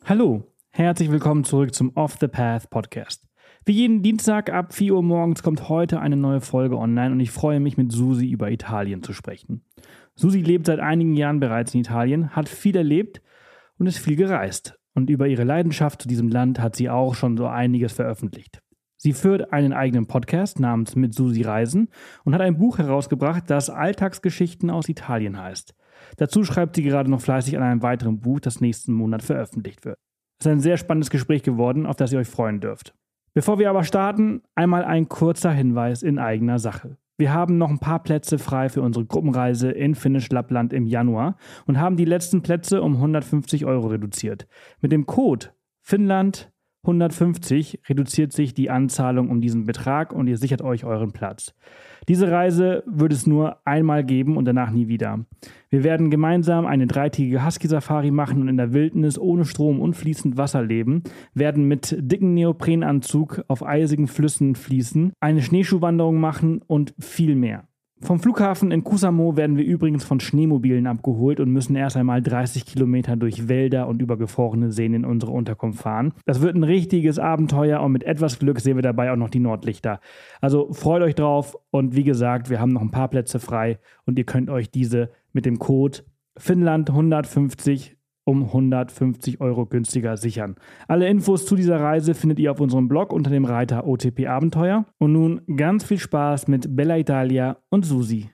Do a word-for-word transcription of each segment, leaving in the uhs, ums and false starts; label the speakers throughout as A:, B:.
A: Hallo, herzlich willkommen zurück zum Off the Path Podcast. Wie jeden Dienstag ab vier Uhr morgens kommt heute eine neue Folge online und ich freue mich, mit Susi über Italien zu sprechen. Susi lebt seit einigen Jahren bereits in Italien, hat viel erlebt und ist viel gereist. Und über ihre Leidenschaft zu diesem Land hat sie auch schon so einiges veröffentlicht. Sie führt einen eigenen Podcast namens Mit Susi Reisen und hat ein Buch herausgebracht, das Alltagsgeschichten aus Italien heißt. Dazu schreibt sie gerade noch fleißig an einem weiteren Buch, das nächsten Monat veröffentlicht wird. Es ist ein sehr spannendes Gespräch geworden, auf das ihr euch freuen dürft. Bevor wir aber starten, einmal ein kurzer Hinweis in eigener Sache. Wir haben noch ein paar Plätze frei für unsere Gruppenreise in Finnisch Lappland im Januar und haben die letzten Plätze um hundertfünfzig Euro reduziert. Mit dem Code Finnland hundertfünfzig reduziert sich die Anzahlung um diesen Betrag und ihr sichert euch euren Platz. Diese Reise wird es nur einmal geben und danach nie wieder. Wir werden gemeinsam eine dreitägige Husky-Safari machen und in der Wildnis ohne Strom und fließend Wasser leben, werden mit dicken Neoprenanzug auf eisigen Flüssen fließen, eine Schneeschuhwanderung machen und viel mehr. Vom Flughafen in Kuusamo werden wir übrigens von Schneemobilen abgeholt und müssen erst einmal dreißig Kilometer durch Wälder und über gefrorene Seen in unsere Unterkunft fahren. Das wird ein richtiges Abenteuer und mit etwas Glück sehen wir dabei auch noch die Nordlichter. Also freut euch drauf und wie gesagt, wir haben noch ein paar Plätze frei und ihr könnt euch diese mit dem Code Finnland hundertfünfzig um hundertfünfzig Euro günstiger sichern. Alle Infos zu dieser Reise findet ihr auf unserem Blog unter dem Reiter O T P Abenteuer. Und nun ganz viel Spaß mit Bella Italia und Susi.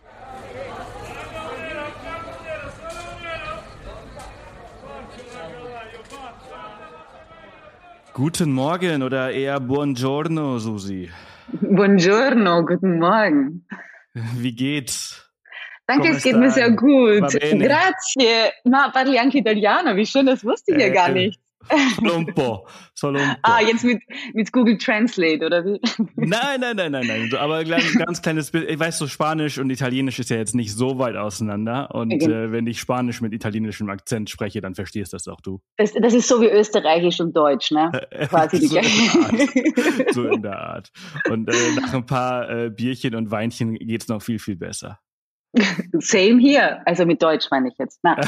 A: Guten Morgen oder eher Buongiorno, Susi.
B: Buongiorno, guten Morgen.
A: Wie geht's?
B: Danke, es geht mir sehr gut. Grazie. Ma parli anche italiano, wie schön, das wusste ich ja gar nicht.
A: Solo un po', solo un po'.
B: Ah, jetzt mit, mit Google Translate, oder wie?
A: Nein, nein, nein, nein, nein. Aber ein ganz, ganz kleines Bild. Ich weiß, so Spanisch und Italienisch ist ja jetzt nicht so weit auseinander. Und okay. äh, wenn ich Spanisch mit italienischem Akzent spreche, dann verstehst das auch du.
B: Das, das ist so wie Österreichisch und Deutsch, ne? Quasi die
A: so, in so in der Art. Und äh, nach ein paar äh, Bierchen und Weinchen geht's noch viel, viel besser.
B: Same hier. Also mit Deutsch meine ich jetzt. Na.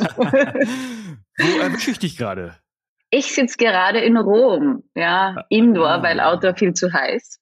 A: Wo erwische ich dich gerade?
B: Ich sitze gerade in Rom, ja, Indoor, ah. weil Outdoor viel zu heiß.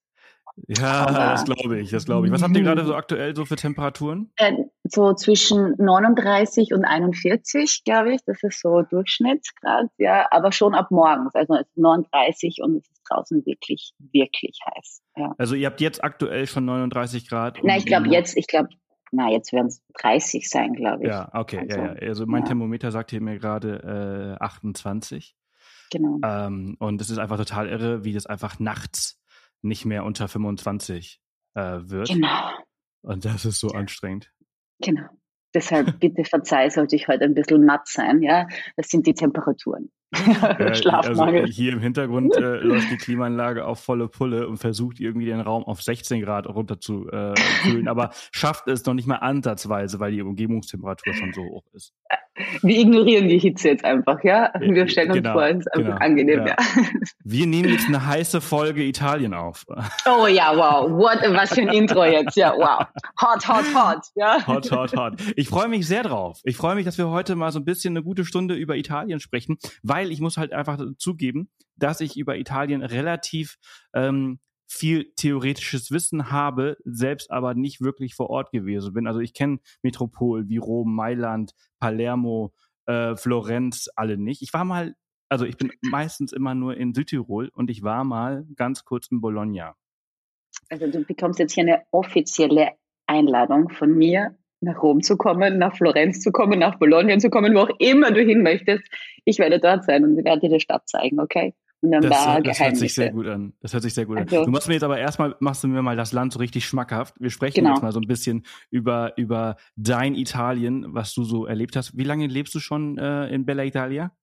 A: Ja, aber das glaube ich, das glaube ich. Was habt ihr gerade so aktuell so für Temperaturen?
B: Äh, so zwischen neununddreißig und einundvierzig, glaube ich. Das ist so Durchschnittsgrad, ja, aber schon ab morgens. Also es ist neununddreißig und es ist draußen wirklich, wirklich heiß. Ja.
A: Also ihr habt jetzt aktuell schon neununddreißig Grad?
B: Na, ich glaube jetzt, ich glaube, na, jetzt werden es dreißig sein, glaube ich.
A: Ja, okay, also, ja, ja. Also mein ja. Thermometer sagt hier mir gerade äh, achtundzwanzig.
B: Genau.
A: Ähm, und es ist einfach total irre, wie das einfach nachts nicht mehr unter fünfundzwanzig äh, wird.
B: Genau.
A: Und das ist so anstrengend.
B: Genau. Deshalb bitte verzeih, sollte ich heute ein bisschen matt sein. Ja, das sind die Temperaturen.
A: Äh, Schlafmangel. Also hier im Hintergrund äh, läuft die Klimaanlage auf volle Pulle und versucht irgendwie den Raum auf sechzehn Grad runter zu äh, kühlen, aber schafft es noch nicht mal ansatzweise, weil die Umgebungstemperatur schon so hoch ist.
B: Wir ignorieren die Hitze jetzt einfach, ja? Wir stellen uns
A: genau,
B: vor, es ist einfach
A: genau,
B: angenehm,
A: ja.
B: ja.
A: Wir nehmen jetzt eine heiße Folge Italien auf.
B: Oh ja, wow. What, was für ein Intro jetzt, ja, wow. Hot, hot, hot, ja.
A: Hot, hot, hot. Ich freue mich sehr drauf. Ich freue mich, dass wir heute mal so ein bisschen eine gute Stunde über Italien sprechen, weil ich muss halt einfach zugeben, dass ich über Italien relativ ähm, viel theoretisches Wissen habe, selbst aber nicht wirklich vor Ort gewesen bin. Also ich kenne Metropolen wie Rom, Mailand, Palermo, äh, Florenz, alle nicht. Ich war mal, also ich bin meistens immer nur in Südtirol und ich war mal ganz kurz in Bologna.
B: Also du bekommst jetzt hier eine offizielle Einladung von mir, nach Rom zu kommen, nach Florenz zu kommen, nach Bologna zu kommen, wo auch immer du hin möchtest. Ich werde dort sein und werde dir die Stadt zeigen, okay? Und dann
A: das,
B: da
A: das hört sich sehr gut an. Das hört sich sehr gut also, an. Du machst mir jetzt aber erstmal, machst du mir mal das Land so richtig schmackhaft. Wir sprechen genau. jetzt mal so ein bisschen über, über dein Italien, was du so erlebt hast. Wie lange lebst du schon äh, in Bella Italia?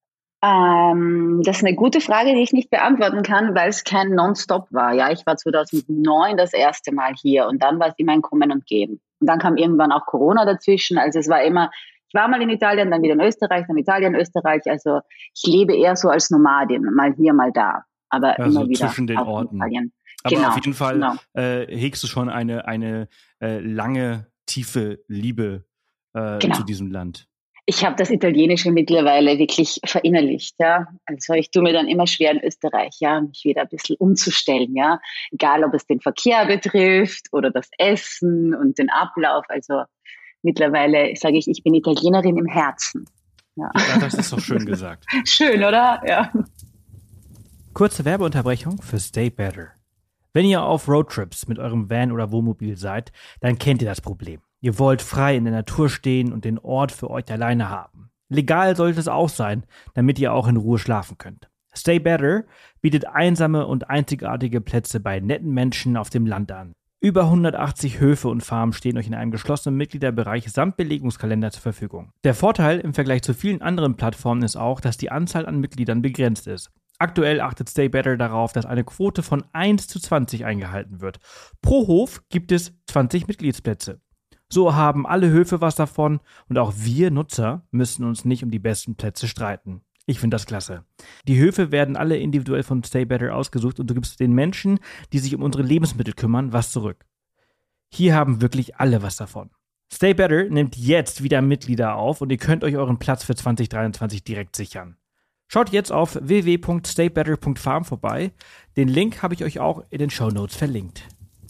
B: Ähm, das ist eine gute Frage, die ich nicht beantworten kann, weil es kein Nonstop war. Ja, ich war zweitausendneun das erste Mal hier und dann war es immer ein Kommen und Gehen. Und dann kam irgendwann auch Corona dazwischen. Also es war immer, ich war mal in Italien, dann wieder in Österreich, dann Italien, Österreich. Also ich lebe eher so als Nomadin, mal hier, mal da. Aber
A: also
B: immer wieder
A: zwischen den Orten.
B: Italien.
A: Aber
B: genau,
A: auf jeden Fall
B: genau.
A: äh, hegst du schon eine, eine äh, lange, tiefe Liebe äh,
B: genau.
A: zu diesem Land.
B: Ich habe das Italienische mittlerweile wirklich verinnerlicht, ja. Also ich tue mir dann immer schwer in Österreich, ja, mich wieder ein bisschen umzustellen, ja. Egal, ob es den Verkehr betrifft oder das Essen und den Ablauf. Also mittlerweile sage ich, ich bin Italienerin im Herzen. Ja,
A: ja das ist doch schön gesagt.
B: Schön, oder? Ja.
A: Kurze Werbeunterbrechung für Stay Better. Wenn ihr auf Roadtrips mit eurem Van oder Wohnmobil seid, dann kennt ihr das Problem. Ihr wollt frei in der Natur stehen und den Ort für euch alleine haben. Legal sollte es auch sein, damit ihr auch in Ruhe schlafen könnt. Stay Better bietet einsame und einzigartige Plätze bei netten Menschen auf dem Land an. Über hundertachtzig Höfe und Farmen stehen euch in einem geschlossenen Mitgliederbereich samt Belegungskalender zur Verfügung. Der Vorteil im Vergleich zu vielen anderen Plattformen ist auch, dass die Anzahl an Mitgliedern begrenzt ist. Aktuell achtet Stay Better darauf, dass eine Quote von eins zu zwanzig eingehalten wird. Pro Hof gibt es zwanzig Mitgliedsplätze. So haben alle Höfe was davon und auch wir Nutzer müssen uns nicht um die besten Plätze streiten. Ich finde das klasse. Die Höfe werden alle individuell von Stay Better ausgesucht und du gibst den Menschen, die sich um unsere Lebensmittel kümmern, was zurück. Hier haben wirklich alle was davon. Stay Better nimmt jetzt wieder Mitglieder auf und ihr könnt euch euren Platz für zwanzig dreiundzwanzig direkt sichern. Schaut jetzt auf w w w punkt stay better punkt farm vorbei. Den Link habe ich euch auch in den Shownotes verlinkt.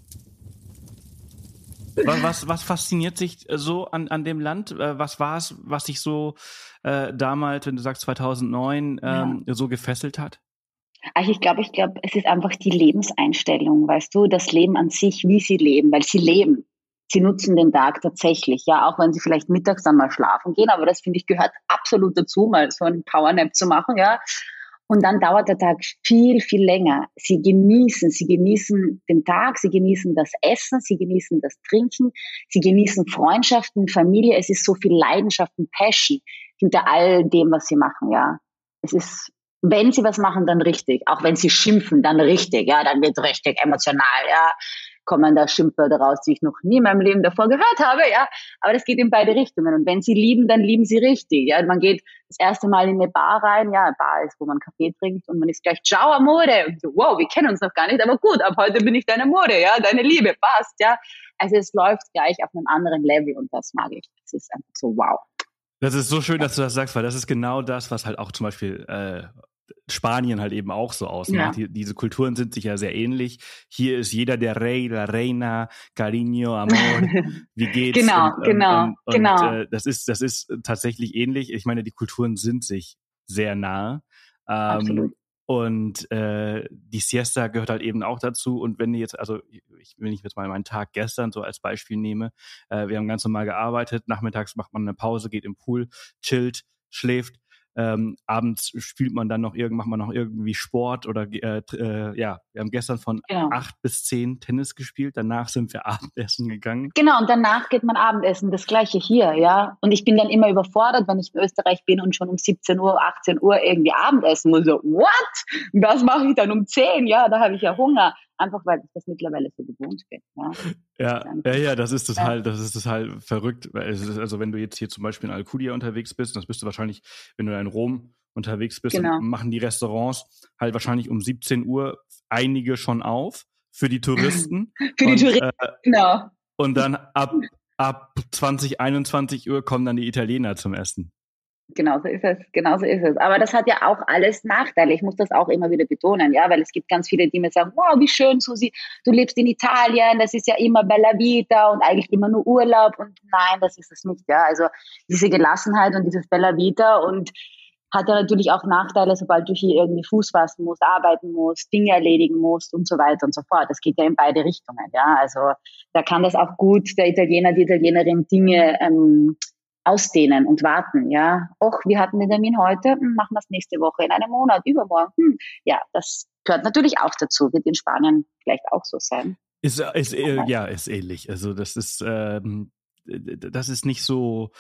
A: Was, was fasziniert sich so an, an dem Land? Was war es, was dich so äh, damals, wenn du sagst zweitausendneun, ähm, ja. so gefesselt hat?
B: Also ich glaube, ich glaube, es ist einfach die Lebenseinstellung, weißt du, das Leben an sich, wie sie leben, weil sie leben. Sie nutzen den Tag tatsächlich, ja, auch wenn sie vielleicht mittags dann mal schlafen gehen, aber das, finde ich, gehört absolut dazu, mal so einen Powernap zu machen, ja. Und dann dauert der Tag viel, viel länger. Sie genießen, sie genießen den Tag, sie genießen das Essen, sie genießen das Trinken, sie genießen Freundschaften, Familie. Es ist so viel Leidenschaft und Passion hinter all dem, was sie machen, ja. Es ist, wenn sie was machen, dann richtig. Auch wenn sie schimpfen, dann richtig, ja, dann wird richtig emotional, ja. Kommen da Schimpfwörter raus, die ich noch nie in meinem Leben davor gehört habe, ja. Aber das geht in beide Richtungen. Und wenn sie lieben, dann lieben sie richtig, ja. Man geht das erste Mal in eine Bar rein, ja, eine Bar ist, wo man Kaffee trinkt und man ist gleich, ciao, Amore. Und so, wow, wir kennen uns noch gar nicht, aber gut, ab heute bin ich deine Amore, ja, deine Liebe, passt, ja. Also es läuft gleich auf einem anderen Level und das mag ich. Es ist einfach so, wow.
A: Das ist so schön, dass du das sagst, weil das ist genau das, was halt auch zum Beispiel äh, Spanien halt eben auch so ausmacht. Ja. Die, diese Kulturen sind sich ja sehr ähnlich. Hier ist jeder der Rey, la Reina, Cariño, Amor, wie geht's?
B: Genau,
A: und,
B: genau,
A: und, und,
B: genau.
A: Und, äh, das ist, das ist tatsächlich ähnlich. Ich meine, die Kulturen sind sich sehr nah. Ähm,
B: Absolut.
A: Und äh, die Siesta gehört halt eben auch dazu. Und wenn ihr jetzt, also ich will nicht jetzt mal meinen Tag gestern so als Beispiel nehme, äh, wir haben ganz normal gearbeitet, nachmittags macht man eine Pause, geht im Pool, chillt, schläft. Ähm, abends spielt man dann noch irgend, macht man noch irgendwie Sport oder äh, äh, ja, wir haben gestern von
B: genau.
A: acht bis zehn Tennis gespielt, danach sind wir Abendessen gegangen.
B: Genau, und danach geht man Abendessen, das gleiche hier, ja. Und ich bin dann immer überfordert, wenn ich in Österreich bin und schon um siebzehn Uhr, achtzehn Uhr irgendwie Abendessen muss. So, what? Was mache ich dann um zehn? Ja, da habe ich ja Hunger. Einfach weil ich das mittlerweile so gewohnt bin. Ja,
A: ja, ja, ja, das ist total, ja. das ist total verrückt. Also wenn du jetzt hier zum Beispiel in Alcudia unterwegs bist, das bist du wahrscheinlich, wenn du in Rom unterwegs bist, genau. dann machen die Restaurants halt wahrscheinlich um siebzehn Uhr einige schon auf für die Touristen.
B: für die
A: und,
B: Touristen,
A: äh,
B: genau.
A: Und dann ab, ab zwanzig, einundzwanzig Uhr kommen dann die Italiener zum Essen.
B: Genauso ist es, genauso ist es. Aber das hat ja auch alles Nachteile. Ich muss das auch immer wieder betonen, ja, weil es gibt ganz viele, die mir sagen, wow, wie schön, Susi, du lebst in Italien, das ist ja immer Bella Vita und eigentlich immer nur Urlaub. Und nein, das ist es nicht, ja. Also diese Gelassenheit und dieses Bella Vita und hat ja natürlich auch Nachteile, sobald du hier irgendwie Fuß fassen musst, arbeiten musst, Dinge erledigen musst und so weiter und so fort. Das geht ja in beide Richtungen, ja. Also da kann das auch gut der Italiener, die Italienerin Dinge ähm, ausdehnen und warten, ja. Och, wir hatten den Termin heute, machen wir es nächste Woche, in einem Monat, übermorgen. Hm. Ja, das gehört natürlich auch dazu, wird in Spanien vielleicht auch so sein.
A: Ist, ist äh, ja, ist ähnlich. Also das ist, ähm, das ist nicht so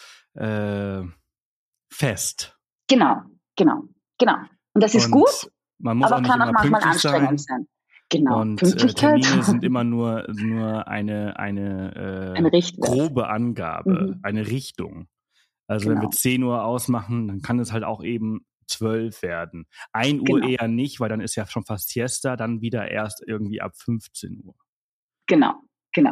A: äh, fest.
B: Genau, genau, genau. Und das ist und gut,
A: man muss
B: aber
A: auch
B: kann auch manchmal
A: sein.
B: anstrengend sein. Genau.
A: Und äh, Termine sind immer nur nur eine eine, äh,
B: eine
A: grobe Angabe, mhm. eine Richtung. Also genau. wenn wir zehn Uhr ausmachen, dann kann es halt auch eben zwölf werden. ein Uhr genau. eher nicht, weil dann ist ja schon fast Siesta, dann wieder erst irgendwie ab fünfzehn Uhr.
B: Genau, genau.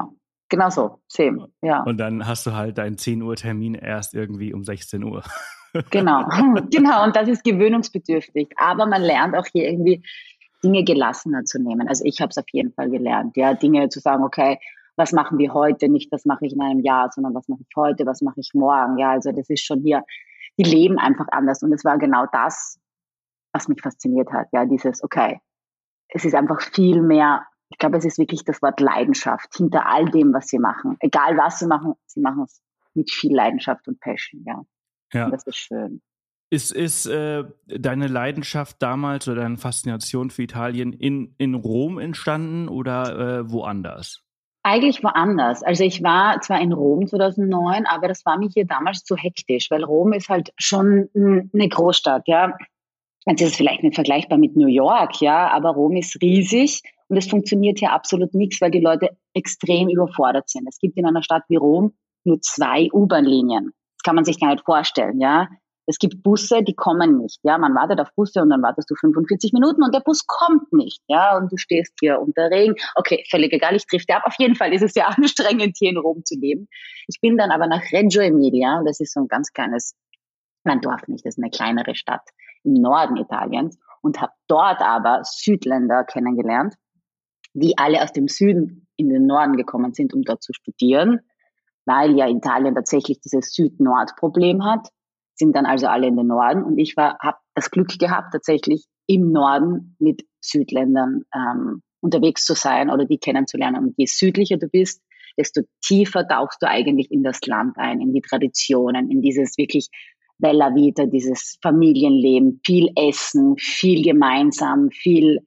B: Genau so, same, ja.
A: Und dann hast du halt deinen zehn Uhr Termin erst irgendwie um sechzehn Uhr.
B: Genau, genau. Und das ist gewöhnungsbedürftig. Aber man lernt auch hier irgendwie Dinge gelassener zu nehmen. Also ich habe es auf jeden Fall gelernt, ja, Dinge zu sagen, okay, was machen wir heute? Nicht, was mache ich in einem Jahr, sondern was mache ich heute, was mache ich morgen? Ja, also das ist schon hier, die leben einfach anders. Und es war genau das, was mich fasziniert hat. Ja, dieses, okay, es ist einfach viel mehr, ich glaube, es ist wirklich das Wort Leidenschaft hinter all dem, was sie machen. Egal was sie machen, sie machen es mit viel Leidenschaft und Passion, ja.
A: Ja.
B: Und das ist schön.
A: Ist, ist äh, deine Leidenschaft damals oder deine Faszination für Italien in, in Rom entstanden oder äh, woanders?
B: Eigentlich woanders. Also ich war zwar in Rom zweitausendneun, aber das war mir hier damals zu hektisch, weil Rom ist halt schon eine Großstadt, ja. Jetzt ist es vielleicht nicht vergleichbar mit New York, ja, aber Rom ist riesig und es funktioniert hier absolut nichts, weil die Leute extrem überfordert sind. Es gibt in einer Stadt wie Rom nur zwei U-Bahn-Linien. Das kann man sich gar nicht vorstellen, ja. Es gibt Busse, die kommen nicht, ja. Man wartet auf Busse und dann wartest du fünfundvierzig Minuten und der Bus kommt nicht, ja. Und du stehst hier unter Regen. Okay, völlig egal, ich trifft ab. Auf jeden Fall ist es ja anstrengend, hier in Rom zu leben. Ich bin dann aber nach Reggio Emilia, das ist so ein ganz kleines, nein, Dorf nicht, das ist eine kleinere Stadt im Norden Italiens und habe dort aber Südländer kennengelernt, die alle aus dem Süden in den Norden gekommen sind, um dort zu studieren, weil ja Italien tatsächlich dieses Süd-Nord-Problem hat, sind dann also alle in den Norden und ich war, habe das Glück gehabt, tatsächlich im Norden mit Südländern ähm, unterwegs zu sein oder die kennenzulernen. Und je südlicher du bist, desto tiefer tauchst du eigentlich in das Land ein, in die Traditionen, in dieses wirklich Bella Vita, dieses Familienleben, viel Essen, viel gemeinsam, viel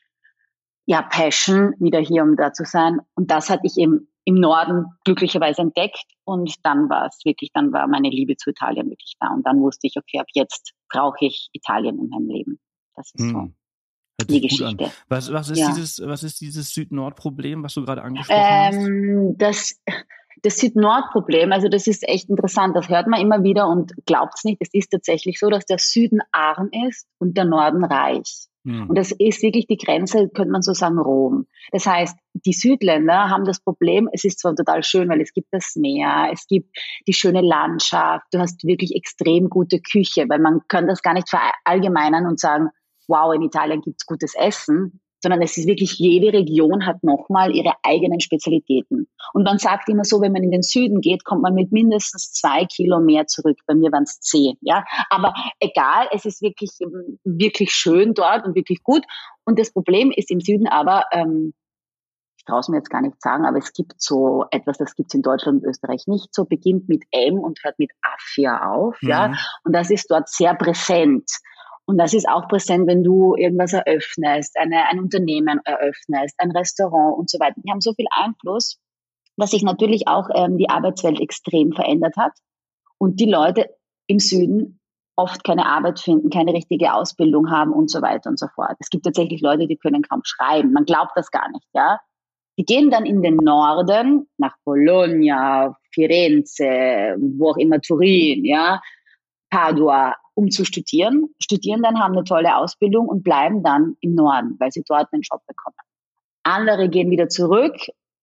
B: ja Passion, wieder hier, um da zu sein. Und das hatte ich eben im Norden glücklicherweise entdeckt und dann war es wirklich, dann war meine Liebe zu Italien wirklich da und dann wusste ich, okay, ab jetzt brauche ich Italien in meinem Leben. Das ist so hm. die Geschichte.
A: Was, was ist ja. dieses, was ist dieses Süd-Nord-Problem, was du gerade angesprochen
B: ähm,
A: hast?
B: Das, das Süd-Nord-Problem, also das ist echt interessant, das hört man immer wieder und glaubt's nicht, es ist tatsächlich so, dass der Süden arm ist und der Norden reich. Hm. Und das ist wirklich die Grenze, könnte man so sagen, Rom. Das heißt, die Südländer haben das Problem, es ist zwar total schön, weil es gibt das Meer, es gibt die schöne Landschaft, du hast wirklich extrem gute Küche, weil man kann das gar nicht verallgemeinern und sagen, wow, in Italien gibt's gutes Essen, sondern es ist wirklich, jede Region hat nochmal ihre eigenen Spezialitäten. Und man sagt immer so, wenn man in den Süden geht, kommt man mit mindestens zwei Kilo mehr zurück. Bei mir waren es zehn, ja. Aber egal, es ist wirklich, wirklich schön dort und wirklich gut. Und das Problem ist im Süden aber, ähm, ich traue es mir jetzt gar nicht sagen, aber es gibt so etwas, das gibt es in Deutschland und Österreich nicht so, beginnt mit M und hört mit Affia auf, mhm. ja. Und das ist dort sehr präsent. Und das ist auch präsent, wenn du irgendwas eröffnest, eine, ein Unternehmen eröffnest, ein Restaurant und so weiter. Die haben so viel Einfluss, dass sich natürlich auch ähm, die Arbeitswelt extrem verändert hat und die Leute im Süden oft keine Arbeit finden, keine richtige Ausbildung haben und so weiter und so fort. Es gibt tatsächlich Leute, die können kaum schreiben. Man glaubt das gar nicht, ja. Die gehen dann in den Norden, nach Bologna, Firenze, wo auch immer, Turin, ja, Padua, um zu studieren, studieren dann, haben eine tolle Ausbildung und bleiben dann im Norden, weil sie dort einen Job bekommen. Andere gehen wieder zurück,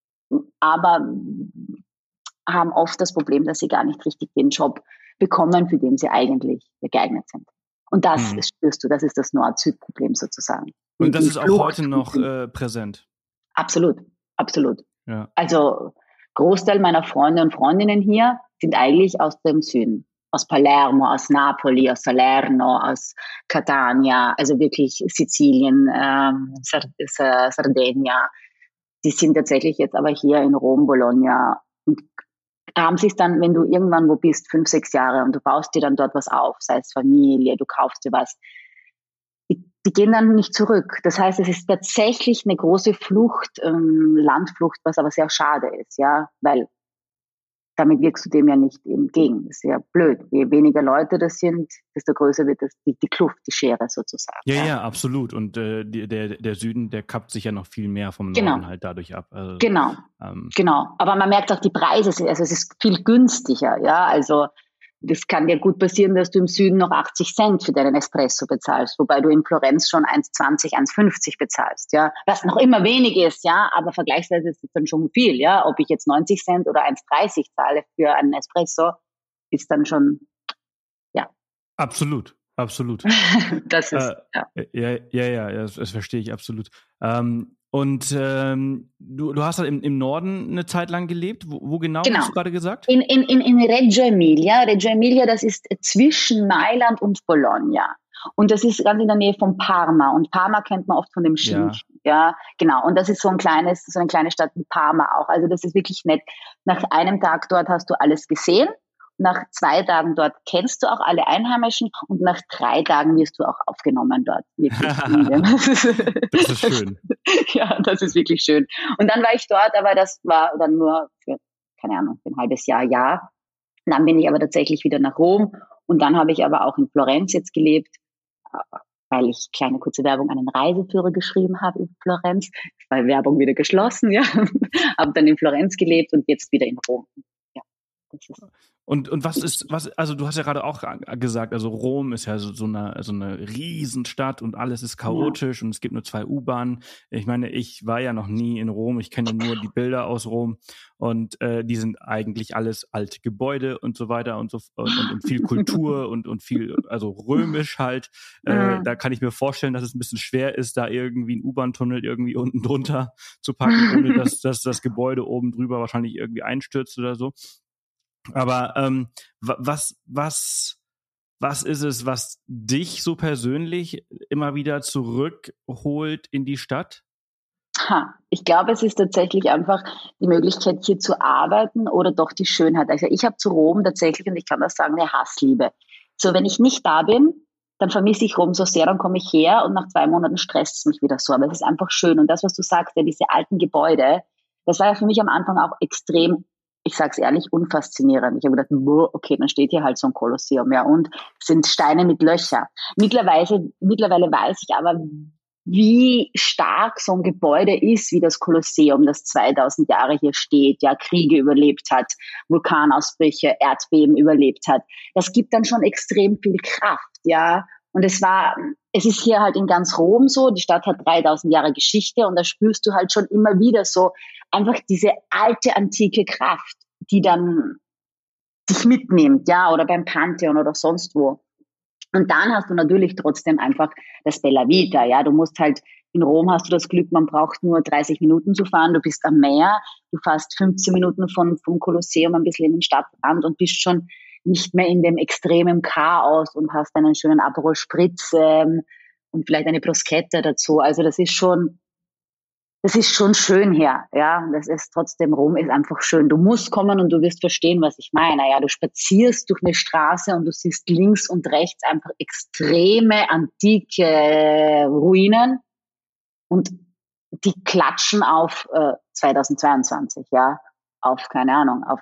B: aber haben oft das Problem, dass sie gar nicht richtig den Job bekommen, für den sie eigentlich geeignet sind. Und das hm. spürst du, das ist das Nord-Süd-Problem sozusagen.
A: Und das ist auch heute noch äh, präsent?
B: Absolut, absolut.
A: Ja.
B: Also Großteil meiner Freunde und Freundinnen hier sind eigentlich aus dem Süden. Aus Palermo, aus Napoli, aus Salerno, aus Catania, also wirklich Sizilien, ähm, Sardegna. Die sind tatsächlich jetzt aber hier in Rom, Bologna und haben sich dann, wenn du irgendwann wo bist, fünf, sechs Jahre und du baust dir dann dort was auf, sei es Familie, du kaufst dir was, die, die gehen dann nicht zurück. Das heißt, es ist tatsächlich eine große Flucht, ähm, Landflucht, was aber sehr schade ist, ja, weil damit wirkst du dem ja nicht entgegen. Das ist ja blöd. Je weniger Leute das sind, desto größer wird das, die, die Kluft, die Schere sozusagen.
A: Ja, ja, ja, absolut. Und äh, die, der, der Süden, der kappt sich ja noch viel mehr vom Norden genau. halt dadurch ab. Also,
B: genau,
A: ähm,
B: genau. Aber man merkt auch die Preise, also es ist viel günstiger. Ja, also das kann dir gut passieren, dass du im Süden noch achtzig Cent für deinen Espresso bezahlst, wobei du in Florenz schon eins zwanzig, eins fünfzig bezahlst, ja, was noch immer wenig ist, ja, aber vergleichsweise ist es dann schon viel, ja, ob ich jetzt neunzig Cent oder eins dreißig zahle für einen Espresso, ist dann schon, ja.
A: Absolut, absolut.
B: Das ist,
A: äh,
B: ja.
A: Ja, ja, ja, das, das verstehe ich absolut. Ähm, Und ähm, du, du hast halt im, im Norden eine Zeit lang gelebt. Wo, wo genau,
B: genau,
A: hast du gerade gesagt?
B: In, in, in, in Reggio Emilia. Reggio Emilia, das ist zwischen Mailand und Bologna. Und das ist ganz in der Nähe von Parma. Und Parma kennt man oft von dem Schinken. Ja. ja, genau. Und das ist so ein kleines, so eine kleine Stadt wie Parma auch. Also das ist wirklich nett. Nach einem Tag dort hast du alles gesehen. Nach zwei Tagen dort kennst du auch alle Einheimischen und nach drei Tagen wirst du auch aufgenommen dort. Wirklich.
A: Das ist schön.
B: Ja, das ist wirklich schön. Und dann war ich dort, aber das war dann nur für, keine Ahnung, für ein halbes Jahr, Jahr. Und dann bin ich aber tatsächlich wieder nach Rom und dann habe ich aber auch in Florenz jetzt gelebt, weil ich, kleine kurze Werbung, einen Reiseführer geschrieben habe in Florenz. Weil Werbung wieder geschlossen, ja. Habe dann in Florenz gelebt und jetzt wieder in Rom. Ja, das ist
A: Und, und was ist, was, also du hast ja gerade auch gesagt, also Rom ist ja so, so eine, so eine Riesenstadt und alles ist chaotisch ja. Und es gibt nur zwei U-Bahnen. Ich meine, ich war ja noch nie in Rom, ich kenne nur die Bilder aus Rom und äh, die sind eigentlich alles alte Gebäude und so weiter und so und, und, und viel Kultur und, und viel, also römisch halt. Äh, ja. Da kann ich mir vorstellen, dass es ein bisschen schwer ist, da irgendwie einen U-Bahn-Tunnel irgendwie unten drunter zu packen, ohne dass, dass das Gebäude oben drüber wahrscheinlich irgendwie einstürzt oder so. Aber ähm, was, was, was ist es, was dich so persönlich immer wieder zurückholt in die Stadt?
B: Ha, ich glaube, es ist tatsächlich einfach die Möglichkeit, hier zu arbeiten oder doch die Schönheit. Also ich habe zu Rom tatsächlich, und ich kann das sagen, eine Hassliebe. So, wenn ich nicht da bin, dann vermisse ich Rom so sehr, dann komme ich her und nach zwei Monaten stresst es mich wieder so. Aber es ist einfach schön. Und das, was du sagst, ja, diese alten Gebäude, das war ja für mich am Anfang auch extrem, ich sag's ehrlich, unfaszinierend. Ich habe gedacht, okay, dann steht hier halt so ein Kolosseum, ja, und sind Steine mit Löcher. Mittlerweile, mittlerweile weiß ich aber, wie stark so ein Gebäude ist, wie das Kolosseum, das zweitausend Jahre hier steht, ja, Kriege überlebt hat, Vulkanausbrüche, Erdbeben überlebt hat. Das gibt dann schon extrem viel Kraft, ja. Und es war, es ist hier halt in ganz Rom so, die Stadt hat dreitausend Jahre Geschichte und da spürst du halt schon immer wieder so einfach diese alte, antike Kraft, die dann dich mitnimmt, ja, oder beim Pantheon oder sonst wo. Und dann hast du natürlich trotzdem einfach das Bella Vita, ja, du musst halt, in Rom hast du das Glück, man braucht nur dreißig Minuten zu fahren, du bist am Meer, du fährst fünfzehn Minuten von, vom Kolosseum ein bisschen in den Stadtrand und bist schon nicht mehr in dem extremen Chaos und hast einen schönen Aperol Spritz ähm, und vielleicht eine Bruschetta dazu. Also das ist schon, das ist schon schön hier, ja. Das ist trotzdem, Rom ist einfach schön. Du musst kommen und du wirst verstehen, was ich meine. Ja, du spazierst durch eine Straße und du siehst links und rechts einfach extreme antike Ruinen und die klatschen auf äh, zweitausendzweiundzwanzig, ja, auf keine Ahnung, auf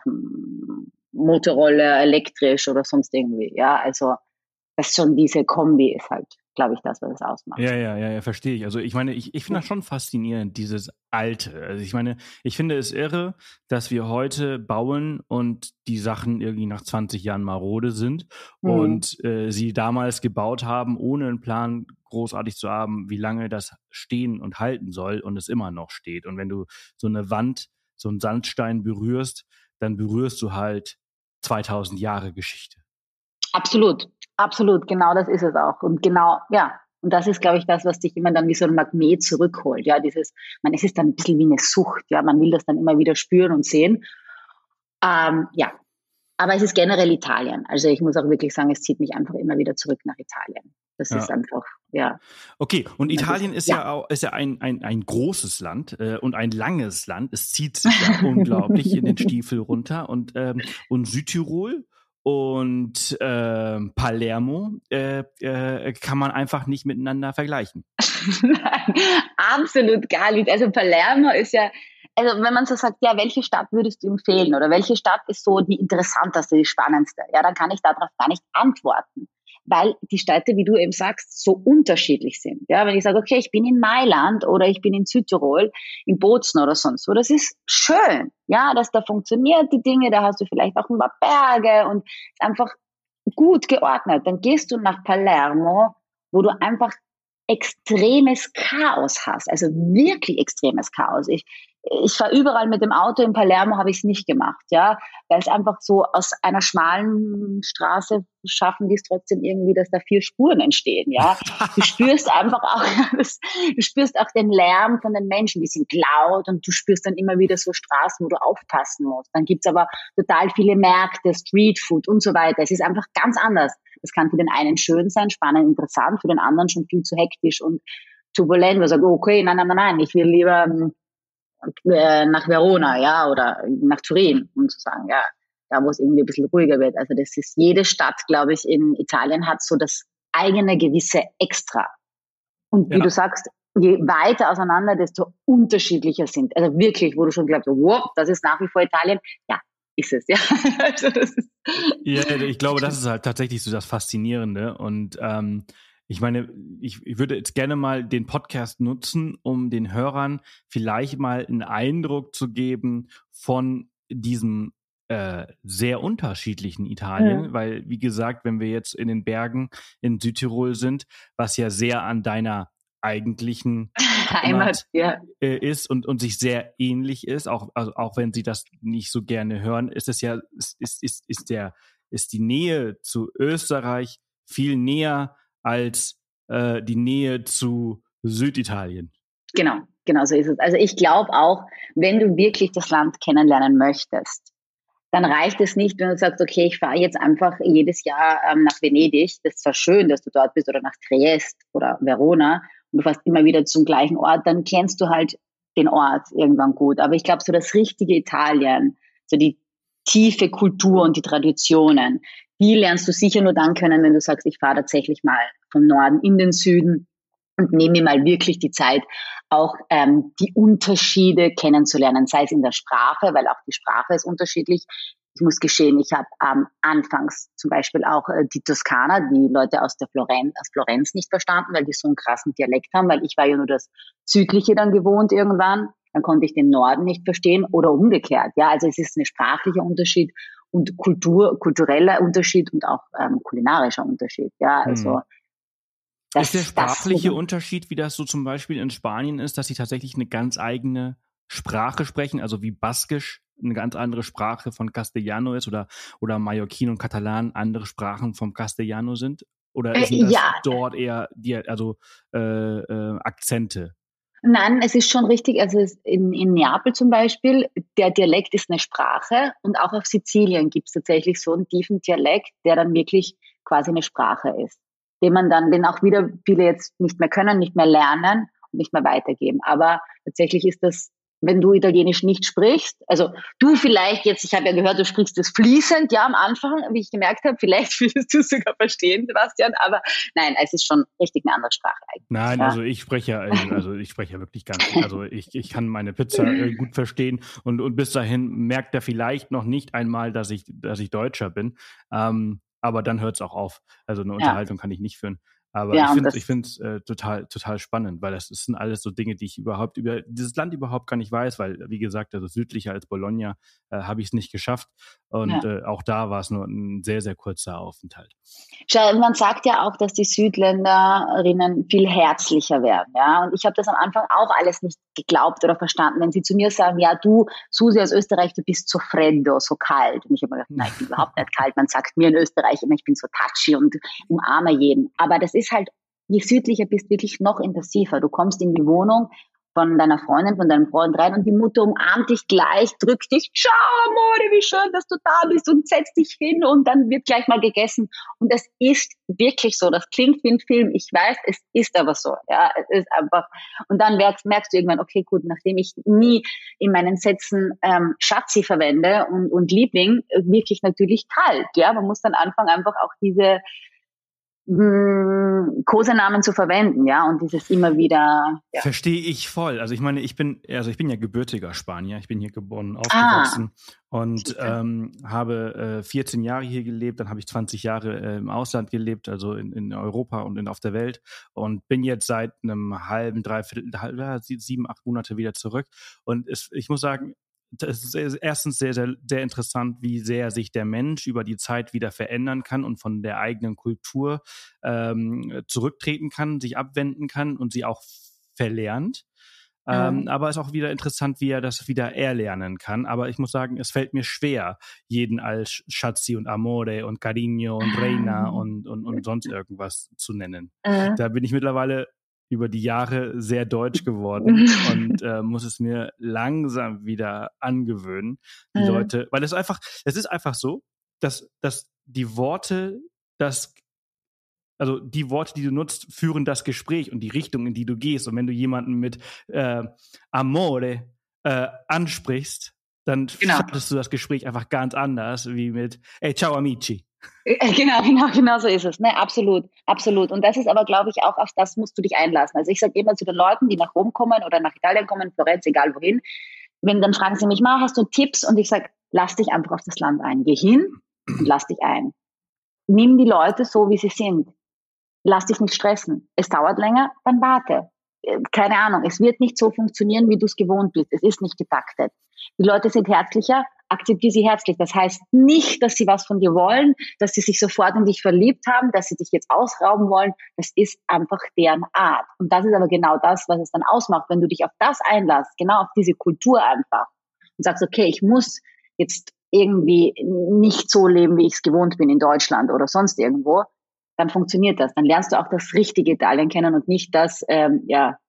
B: Motorroller, elektrisch oder sonst irgendwie, ja, also das ist schon diese Kombi ist halt, glaube ich, das, was es ausmacht.
A: Ja, ja, ja, ja, verstehe ich. Also ich meine, ich, ich finde das schon faszinierend, dieses Alte. Also ich meine, ich finde es irre, dass wir heute bauen und die Sachen irgendwie nach zwanzig Jahren marode sind mhm. und äh, sie damals gebaut haben, ohne einen Plan großartig zu haben, wie lange das stehen und halten soll und es immer noch steht. Und wenn du so eine Wand, so einen Sandstein berührst, dann berührst du halt zweitausend Jahre Geschichte.
B: Absolut, absolut, genau das ist es auch. Und genau, ja, und das ist, glaube ich, das, was dich immer dann wie so ein Magnet zurückholt. Ja, dieses, man, es ist dann ein bisschen wie eine Sucht, ja, man will das dann immer wieder spüren und sehen. Ähm, ja, aber es ist generell Italien. Also ich muss auch wirklich sagen, es zieht mich einfach immer wieder zurück nach Italien. Das ja. ist einfach, ja.
A: Okay, und Italien ist, ist ja, ja auch ist ja ein, ein, ein großes Land äh, und ein langes Land. Es zieht sich ja unglaublich in den Stiefel runter. Und, ähm, und Südtirol und äh, Palermo äh, äh, kann man einfach nicht miteinander vergleichen.
B: Nein, absolut gar nicht. Also Palermo ist ja, also wenn man so sagt, ja, welche Stadt würdest du empfehlen oder welche Stadt ist so die interessanteste, die spannendste, ja, dann kann ich darauf gar nicht antworten, weil die Städte, wie du eben sagst, so unterschiedlich sind. Ja, wenn ich sage, okay, ich bin in Mailand oder ich bin in Südtirol, in Bozen oder sonst wo, das ist schön. Ja, dass da funktioniert die Dinge, da hast du vielleicht auch ein paar Berge und einfach gut geordnet. Dann gehst du nach Palermo, wo du einfach extremes Chaos hast, also wirklich extremes Chaos. Ich, ich fahre überall mit dem Auto, in Palermo habe ich es nicht gemacht, ja, weil es einfach so aus einer schmalen Straße schaffen die es trotzdem irgendwie, dass da vier Spuren entstehen, ja. Du spürst einfach auch, du spürst auch den Lärm von den Menschen, die sind laut und du spürst dann immer wieder so Straßen, wo du aufpassen musst. Dann gibt's aber total viele Märkte, Streetfood und so weiter. Es ist einfach ganz anders. Das kann für den einen schön sein, spannend, interessant, für den anderen schon viel zu hektisch und turbulent. Wir sagen, okay, nein, nein, nein, nein, ich will lieber äh, nach Verona, ja, oder nach Turin, um zu sagen, ja, da wo es irgendwie ein bisschen ruhiger wird. Also das ist, jede Stadt, glaube ich, in Italien hat so das eigene gewisse Extra. Und wie
A: Ja.
B: du sagst, je weiter auseinander, desto unterschiedlicher sind. Also wirklich, wo du schon glaubst, wow, das ist nach wie vor Italien. Ja, ist es, ja. Also das ist
A: Ja, ich glaube, das ist halt tatsächlich so das Faszinierende. Und ähm, ich meine, ich, ich würde jetzt gerne mal den Podcast nutzen, um den Hörern vielleicht mal einen Eindruck zu geben von diesem äh, sehr unterschiedlichen Italien.
B: Mhm.
A: Weil, wie gesagt, wenn wir jetzt in den Bergen in Südtirol sind, was ja sehr an deiner eigentlichen
B: Heimat, ja.
A: äh, ist und, und sich sehr ähnlich ist, auch, also auch wenn sie das nicht so gerne hören, ist es ja, ist, ist, ist, ist der, ist die Nähe zu Österreich viel näher als äh, die Nähe zu Süditalien.
B: Genau, genau so ist es. Also ich glaube auch, wenn du wirklich das Land kennenlernen möchtest, dann reicht es nicht, wenn du sagst, okay, ich fahre jetzt einfach jedes Jahr ähm, nach Venedig. Das ist zwar schön, dass du dort bist, oder nach Triest oder Verona und du fährst immer wieder zum gleichen Ort, dann kennst du halt den Ort irgendwann gut. Aber ich glaube, so das richtige Italien, so die tiefe Kultur und die Traditionen, die lernst du sicher nur dann können, wenn du sagst, ich fahre tatsächlich mal vom Norden in den Süden und nehme mir mal wirklich die Zeit, auch ähm, die Unterschiede kennenzulernen, sei es in der Sprache, weil auch die Sprache ist unterschiedlich. Ich muss gestehen, ich habe ähm, anfangs zum Beispiel auch äh, die Toskana, die Leute aus der Florenz, aus Florenz nicht verstanden, weil die so einen krassen Dialekt haben, weil ich war ja nur das Südliche dann gewohnt irgendwann, dann konnte ich den Norden nicht verstehen oder umgekehrt. Ja, also es ist ein sprachlicher Unterschied und Kultur, kultureller Unterschied und auch ähm, kulinarischer Unterschied. Ja, also
A: Hm.
B: das,
A: ist der sprachliche
B: das,
A: Unterschied, wie das so zum Beispiel in Spanien ist, dass sie tatsächlich eine ganz eigene Sprache sprechen, also wie Baskisch eine ganz andere Sprache von Castellano ist oder, oder Mallorquin und Katalan andere Sprachen vom Castellano sind? Oder
B: äh,
A: sind das
B: ja,
A: dort eher die, also äh, äh, Akzente?
B: nein, es ist schon richtig. Also es- in, in Neapel zum Beispiel, der Dialekt ist eine Sprache und auch auf Sizilien gibt es tatsächlich so einen tiefen Dialekt, der dann wirklich quasi eine Sprache ist, den man dann, den auch wieder viele jetzt nicht mehr können, nicht mehr lernen und nicht mehr weitergeben. Aber tatsächlich ist das, wenn du Italienisch nicht sprichst, also du vielleicht jetzt, ich habe ja gehört, du sprichst es fließend, ja, am Anfang, wie ich gemerkt habe, vielleicht würdest du es sogar verstehen, Sebastian, aber nein, es ist schon richtig eine andere Sprache eigentlich.
A: Nein,
B: Ja.
A: also ich spreche ja, also ich spreche ja wirklich ganz, also ich, ich kann meine Pizza äh, gut verstehen und, und bis dahin merkt er vielleicht noch nicht einmal, dass ich, dass ich Deutscher bin. Ähm, aber dann hört es auch auf. Also eine
B: Ja.
A: Unterhaltung kann ich nicht führen. Aber
B: Ja,
A: ich
B: und
A: finde es
B: das-
A: ich find's, äh, total, total spannend, weil das, das sind alles so Dinge, die ich überhaupt über dieses Land überhaupt gar nicht weiß, weil, wie gesagt, also südlicher als Bologna äh, habe ich es nicht geschafft. Und
B: Ja.
A: äh, auch da war es nur ein sehr, sehr kurzer Aufenthalt.
B: Schau, man sagt ja auch, dass die Südländerinnen viel herzlicher werden, ja. Und ich habe das am Anfang auch alles nicht geglaubt oder verstanden. Wenn sie zu mir sagen, ja, du, Susi aus Österreich, du bist so freddo, so kalt. Und ich habe mir gedacht, nein, ich bin überhaupt nicht kalt. Man sagt mir in Österreich immer, ich bin so touchy und umarme jeden. Aber das ist halt, je südlicher bist, wirklich noch intensiver. Du kommst in die Wohnung von deiner Freundin, von deinem Freund rein und die Mutter umarmt dich gleich, drückt dich, schau, Amore, wie schön, dass du da bist und setzt dich hin und dann wird gleich mal gegessen. Und das ist wirklich so. Das klingt wie ein Film. Ich weiß, es ist aber so. Ja, es ist einfach. Und dann merkst, merkst du irgendwann, okay, gut, nachdem ich nie in meinen Sätzen ähm, Schatzi verwende und, und Liebling, wirklich natürlich kalt. Ja, man muss dann anfangen, einfach auch diese mh, Kosenamen zu verwenden, ja, und dieses immer wieder. Ja.
A: Verstehe ich voll. Also ich meine, ich bin, also ich bin ja gebürtiger Spanier. Ich bin hier geboren,
B: Ah,
A: aufgewachsen und
B: super.
A: ähm, habe äh, vierzehn Jahre hier gelebt. Dann habe ich zwanzig Jahre äh, im Ausland gelebt, also in, in Europa und in, auf der Welt. Und bin jetzt seit einem halben, dreiviertel, halb, ja, sie- sieben, acht Monate wieder zurück. Und es, ich muss sagen, das ist erstens sehr, sehr, sehr interessant, wie sehr sich der Mensch über die Zeit wieder verändern kann und von der eigenen Kultur ähm, zurücktreten kann, sich abwenden kann und sie auch verlernt. Ähm, mhm. Aber es ist auch wieder interessant, wie er das wieder erlernen kann. Aber ich muss sagen, es fällt mir schwer, jeden als Schatzi und Amore und Cariño und Reina und, und, und sonst irgendwas zu nennen. Mhm. Da bin ich mittlerweile über die Jahre sehr deutsch geworden und äh, muss es mir langsam wieder angewöhnen. Die mhm. Leute, weil es einfach, es ist einfach so, dass, dass die Worte, das Also die Worte, die du nutzt, führen das Gespräch und die Richtung, in die du gehst. Und wenn du jemanden mit äh, Amore äh, ansprichst, dann genau. startest du das Gespräch einfach ganz anders, wie mit Hey, ciao amici.
B: Genau, genau, genau so ist es. Ne, absolut, absolut. Und das ist aber, glaube ich, auch auf das musst du dich einlassen. Also ich sage immer zu den Leuten, die nach Rom kommen oder nach Italien kommen, Florenz, egal wohin, wenn dann fragen sie mich mal, hast du Tipps? Und ich sage, lass dich einfach auf das Land ein. Geh hin und lass dich ein. Nimm die Leute so, wie sie sind. Lass dich nicht stressen. Es dauert länger, dann warte. Keine Ahnung, es wird nicht so funktionieren, wie du es gewohnt bist. Es ist nicht getaktet. Die Leute sind herzlicher, akzeptiere sie herzlich. Das heißt nicht, dass sie was von dir wollen, dass sie sich sofort in dich verliebt haben, dass sie dich jetzt ausrauben wollen. Das ist einfach deren Art. Und das ist aber genau das, was es dann ausmacht, wenn du dich auf das einlässt, genau auf diese Kultur einfach und sagst, okay, ich muss jetzt irgendwie nicht so leben, wie ich es gewohnt bin in Deutschland oder sonst irgendwo, dann funktioniert das. Dann lernst du auch das richtige Italien kennen und nicht das, ähm, ja,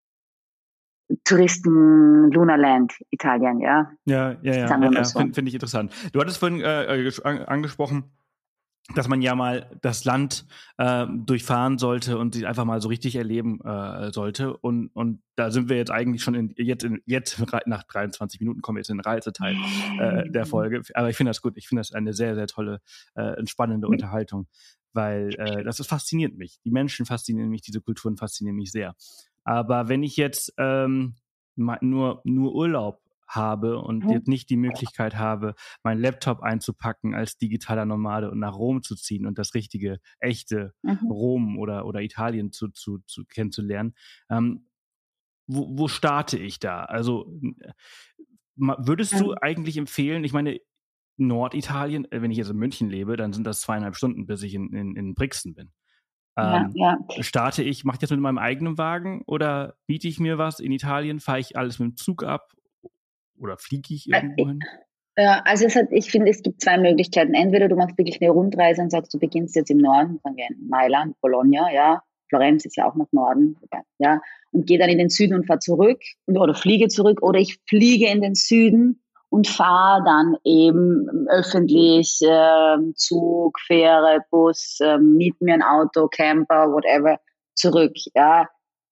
B: Touristen Lunaland Italien, ja.
A: Ja, ja, ja, ja, ja so. finde find ich interessant. Du hattest vorhin äh, angesprochen, dass man ja mal das Land äh, durchfahren sollte und sich einfach mal so richtig erleben äh, sollte. Und, und da sind wir jetzt eigentlich schon in, jetzt, in, jetzt nach dreiundzwanzig Minuten kommen wir jetzt in den Reiseteil äh, der Folge. Aber ich finde das gut. Ich finde das eine sehr, sehr tolle, äh, entspannende Unterhaltung, weil äh, das ist, fasziniert mich. Die Menschen faszinieren mich, diese Kulturen faszinieren mich sehr. Aber wenn ich jetzt ähm, nur, nur Urlaub habe und mhm. jetzt nicht die Möglichkeit habe, meinen Laptop einzupacken als digitaler Nomade und nach Rom zu ziehen und das richtige, echte mhm. Rom oder, oder Italien zu, zu, zu kennenzulernen, ähm, wo, wo starte ich da? Also würdest mhm. du eigentlich empfehlen, ich meine, Norditalien, wenn ich jetzt in München lebe, dann sind das zweieinhalb Stunden, bis ich in, in, in Brixen bin. Ähm, ja, ja. Starte ich, mache ich das mit meinem eigenen Wagen oder biete ich mir was in Italien, fahre ich alles mit dem Zug ab oder fliege ich irgendwo hin?
B: Ja, also es hat, ich finde, es gibt zwei Möglichkeiten. Entweder du machst wirklich eine Rundreise und sagst, du beginnst jetzt im Norden, sagen wir in Mailand, Bologna, ja, Florenz ist ja auch noch Norden, ja, und gehe dann in den Süden und fahre zurück oder fliege zurück oder ich fliege in den Süden und fahre dann eben öffentlich, äh, Zug, Fähre, Bus, äh, miet mir ein Auto, Camper, whatever, zurück, ja.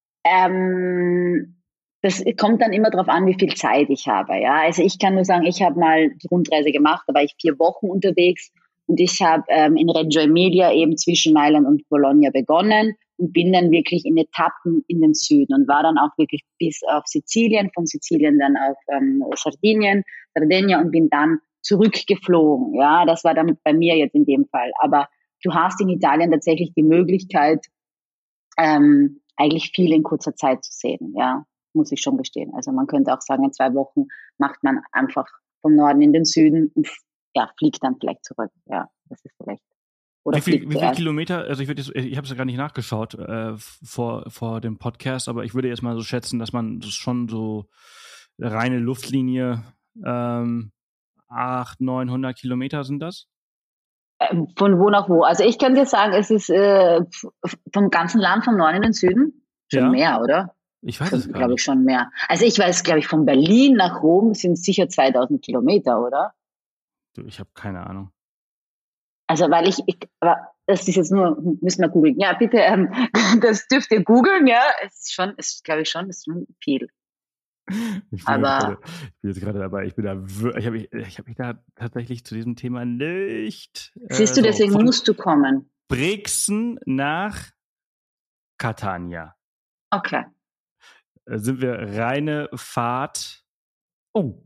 B: Ähm, das kommt dann immer darauf an, wie viel Zeit ich habe, ja. Also ich kann nur sagen, ich habe mal die Rundreise gemacht, da war ich vier Wochen unterwegs und ich habe ähm, in Reggio Emilia eben zwischen Mailand und Bologna begonnen und bin dann wirklich in Etappen in den Süden und war dann auch wirklich bis auf Sizilien, von Sizilien dann auf ähm, Sardinien, Sardegna und bin dann zurückgeflogen. Ja, das war dann bei mir jetzt in dem Fall. Aber du hast in Italien tatsächlich die Möglichkeit, ähm, eigentlich viel in kurzer Zeit zu sehen. Ja, muss ich schon gestehen. Also man könnte auch sagen, in zwei Wochen macht man einfach vom Norden in den Süden und ja, fliegt dann vielleicht zurück. Ja, das ist vielleicht.
A: Oder wie viel, wie viel Kilometer, also ich würde jetzt, ich habe es ja gar nicht nachgeschaut äh, vor, vor dem Podcast, aber ich würde jetzt mal so schätzen, dass man das schon so reine Luftlinie ähm, achthundert, neunhundert Kilometer sind das?
B: Von wo nach wo? Also ich kann dir sagen, es ist äh, vom ganzen Land, vom Norden in den Süden, schon ja. mehr, oder?
A: Ich weiß es gar
B: glaube ich schon mehr. Also ich weiß, glaube ich, von Berlin nach Rom sind es sicher zweitausend Kilometer, oder?
A: Du, ich habe keine Ahnung.
B: Also weil ich, ich, aber das ist jetzt nur, müssen wir googeln. Ja, bitte, ähm, das dürft ihr googeln, ja. Es ist schon, es glaube ich schon, es ist schon viel.
A: Ich bin, aber, jetzt grade, ich bin jetzt gerade dabei, ich bin da, ich habe mich, ich hab mich da tatsächlich zu diesem Thema nicht.
B: Siehst äh, du, deswegen so, musst du kommen.
A: Brixen nach Catania.
B: Okay.
A: Da sind wir reine Fahrt. Oh.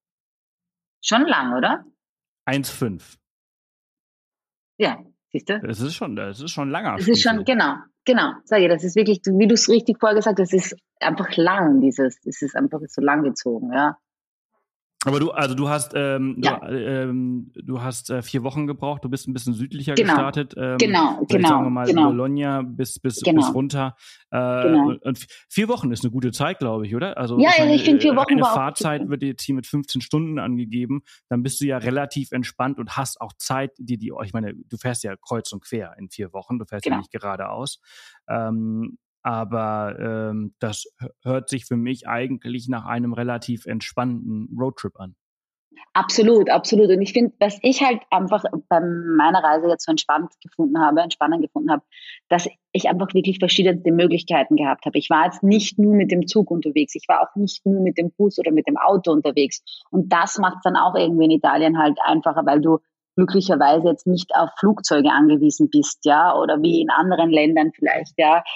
B: Schon lang, oder?
A: eins Komma fünf.
B: Ja, siehst du?
A: Das ist schon, das ist schon langer.
B: Das ist schon, genau, genau. Sag ich, das ist wirklich, wie du es richtig vorher gesagt hast, das ist einfach lang, dieses, das ist einfach so lang gezogen, ja.
A: Aber du, also du hast, ähm,
B: Ja.
A: du, ähm, du hast äh, vier Wochen gebraucht. Du bist ein bisschen südlicher
B: Genau.
A: gestartet. Ähm,
B: Genau,
A: vielleicht sagen wir
B: genau,
A: mal
B: genau.
A: Bologna bis bis
B: Genau.
A: bis runter. Äh,
B: Genau.
A: und, und vier Wochen ist eine gute Zeit, glaube ich, oder? Also
B: Ja,
A: ich
B: also
A: meine,
B: ich finde, vier
A: äh,
B: Wochen
A: reine
B: war auch
A: Fahrzeit
B: okay.
A: wird jetzt hier mit fünfzehn Stunden angegeben. Dann bist du ja relativ entspannt und hast auch Zeit, die die. Ich meine, du fährst ja kreuz und quer in vier Wochen. Du fährst ja
B: Genau.
A: nicht geradeaus. Ähm, aber ähm, das hört sich für mich eigentlich nach einem relativ entspannten Roadtrip an.
B: Absolut, absolut. Und ich finde, was ich halt einfach bei meiner Reise jetzt so entspannt gefunden habe, entspannend gefunden habe, dass ich einfach wirklich verschiedenste Möglichkeiten gehabt habe. Ich war jetzt nicht nur mit dem Zug unterwegs, ich war auch nicht nur mit dem Bus oder mit dem Auto unterwegs. Und das macht es dann auch irgendwie in Italien halt einfacher, weil du glücklicherweise jetzt nicht auf Flugzeuge angewiesen bist, ja, oder wie in anderen Ländern vielleicht, ja,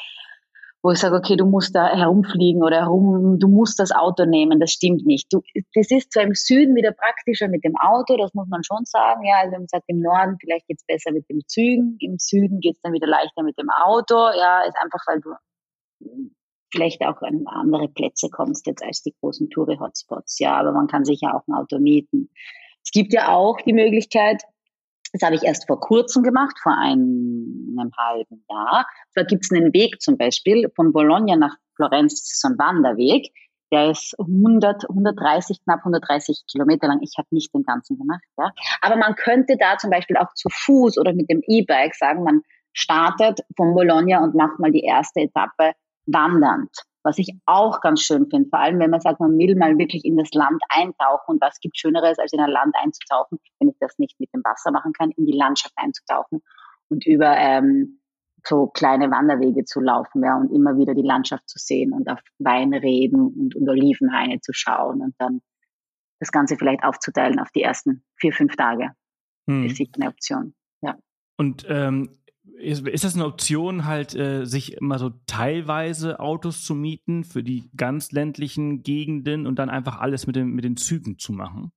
B: wo ich sage, okay, du musst da herumfliegen oder herum, du musst das Auto nehmen, das stimmt nicht. Du, das ist zwar im Süden wieder praktischer mit dem Auto, das muss man schon sagen, ja, also man sagt im Norden vielleicht geht's besser mit den Zügen, im Süden geht's dann wieder leichter mit dem Auto, ja, ist einfach, weil du vielleicht auch an andere Plätze kommst jetzt als die großen Touri-Hotspots, ja, aber man kann sich ja auch ein Auto mieten. Es gibt ja auch die Möglichkeit, das habe ich erst vor kurzem gemacht, vor einem, einem halben Jahr. Da gibt es einen Weg zum Beispiel von Bologna nach Florenz, das ist so ein Wanderweg, der ist hundert, hundertdreißig, knapp hundertdreißig Kilometer lang. Ich habe nicht den ganzen gemacht, ja. Aber man könnte da zum Beispiel auch zu Fuß oder mit dem E-Bike sagen, man startet von Bologna und macht mal die erste Etappe wandernd. Was ich auch ganz schön finde, vor allem wenn man sagt, man will mal wirklich in das Land eintauchen. Und was gibt Schöneres, als in ein Land einzutauchen, wenn ich das nicht mit dem Wasser machen kann, in die Landschaft einzutauchen und über ähm, so kleine Wanderwege zu laufen, ja, und immer wieder die Landschaft zu sehen und auf Weinreben und, und Olivenhaine zu schauen und dann das Ganze vielleicht aufzuteilen auf die ersten vier, fünf Tage. Hm. Ist sicher eine Option, ja.
A: Und ähm Ist, ist das eine Option, halt äh, sich immer so teilweise Autos zu mieten für die ganz ländlichen Gegenden und dann einfach alles mit, dem, mit den Zügen zu machen?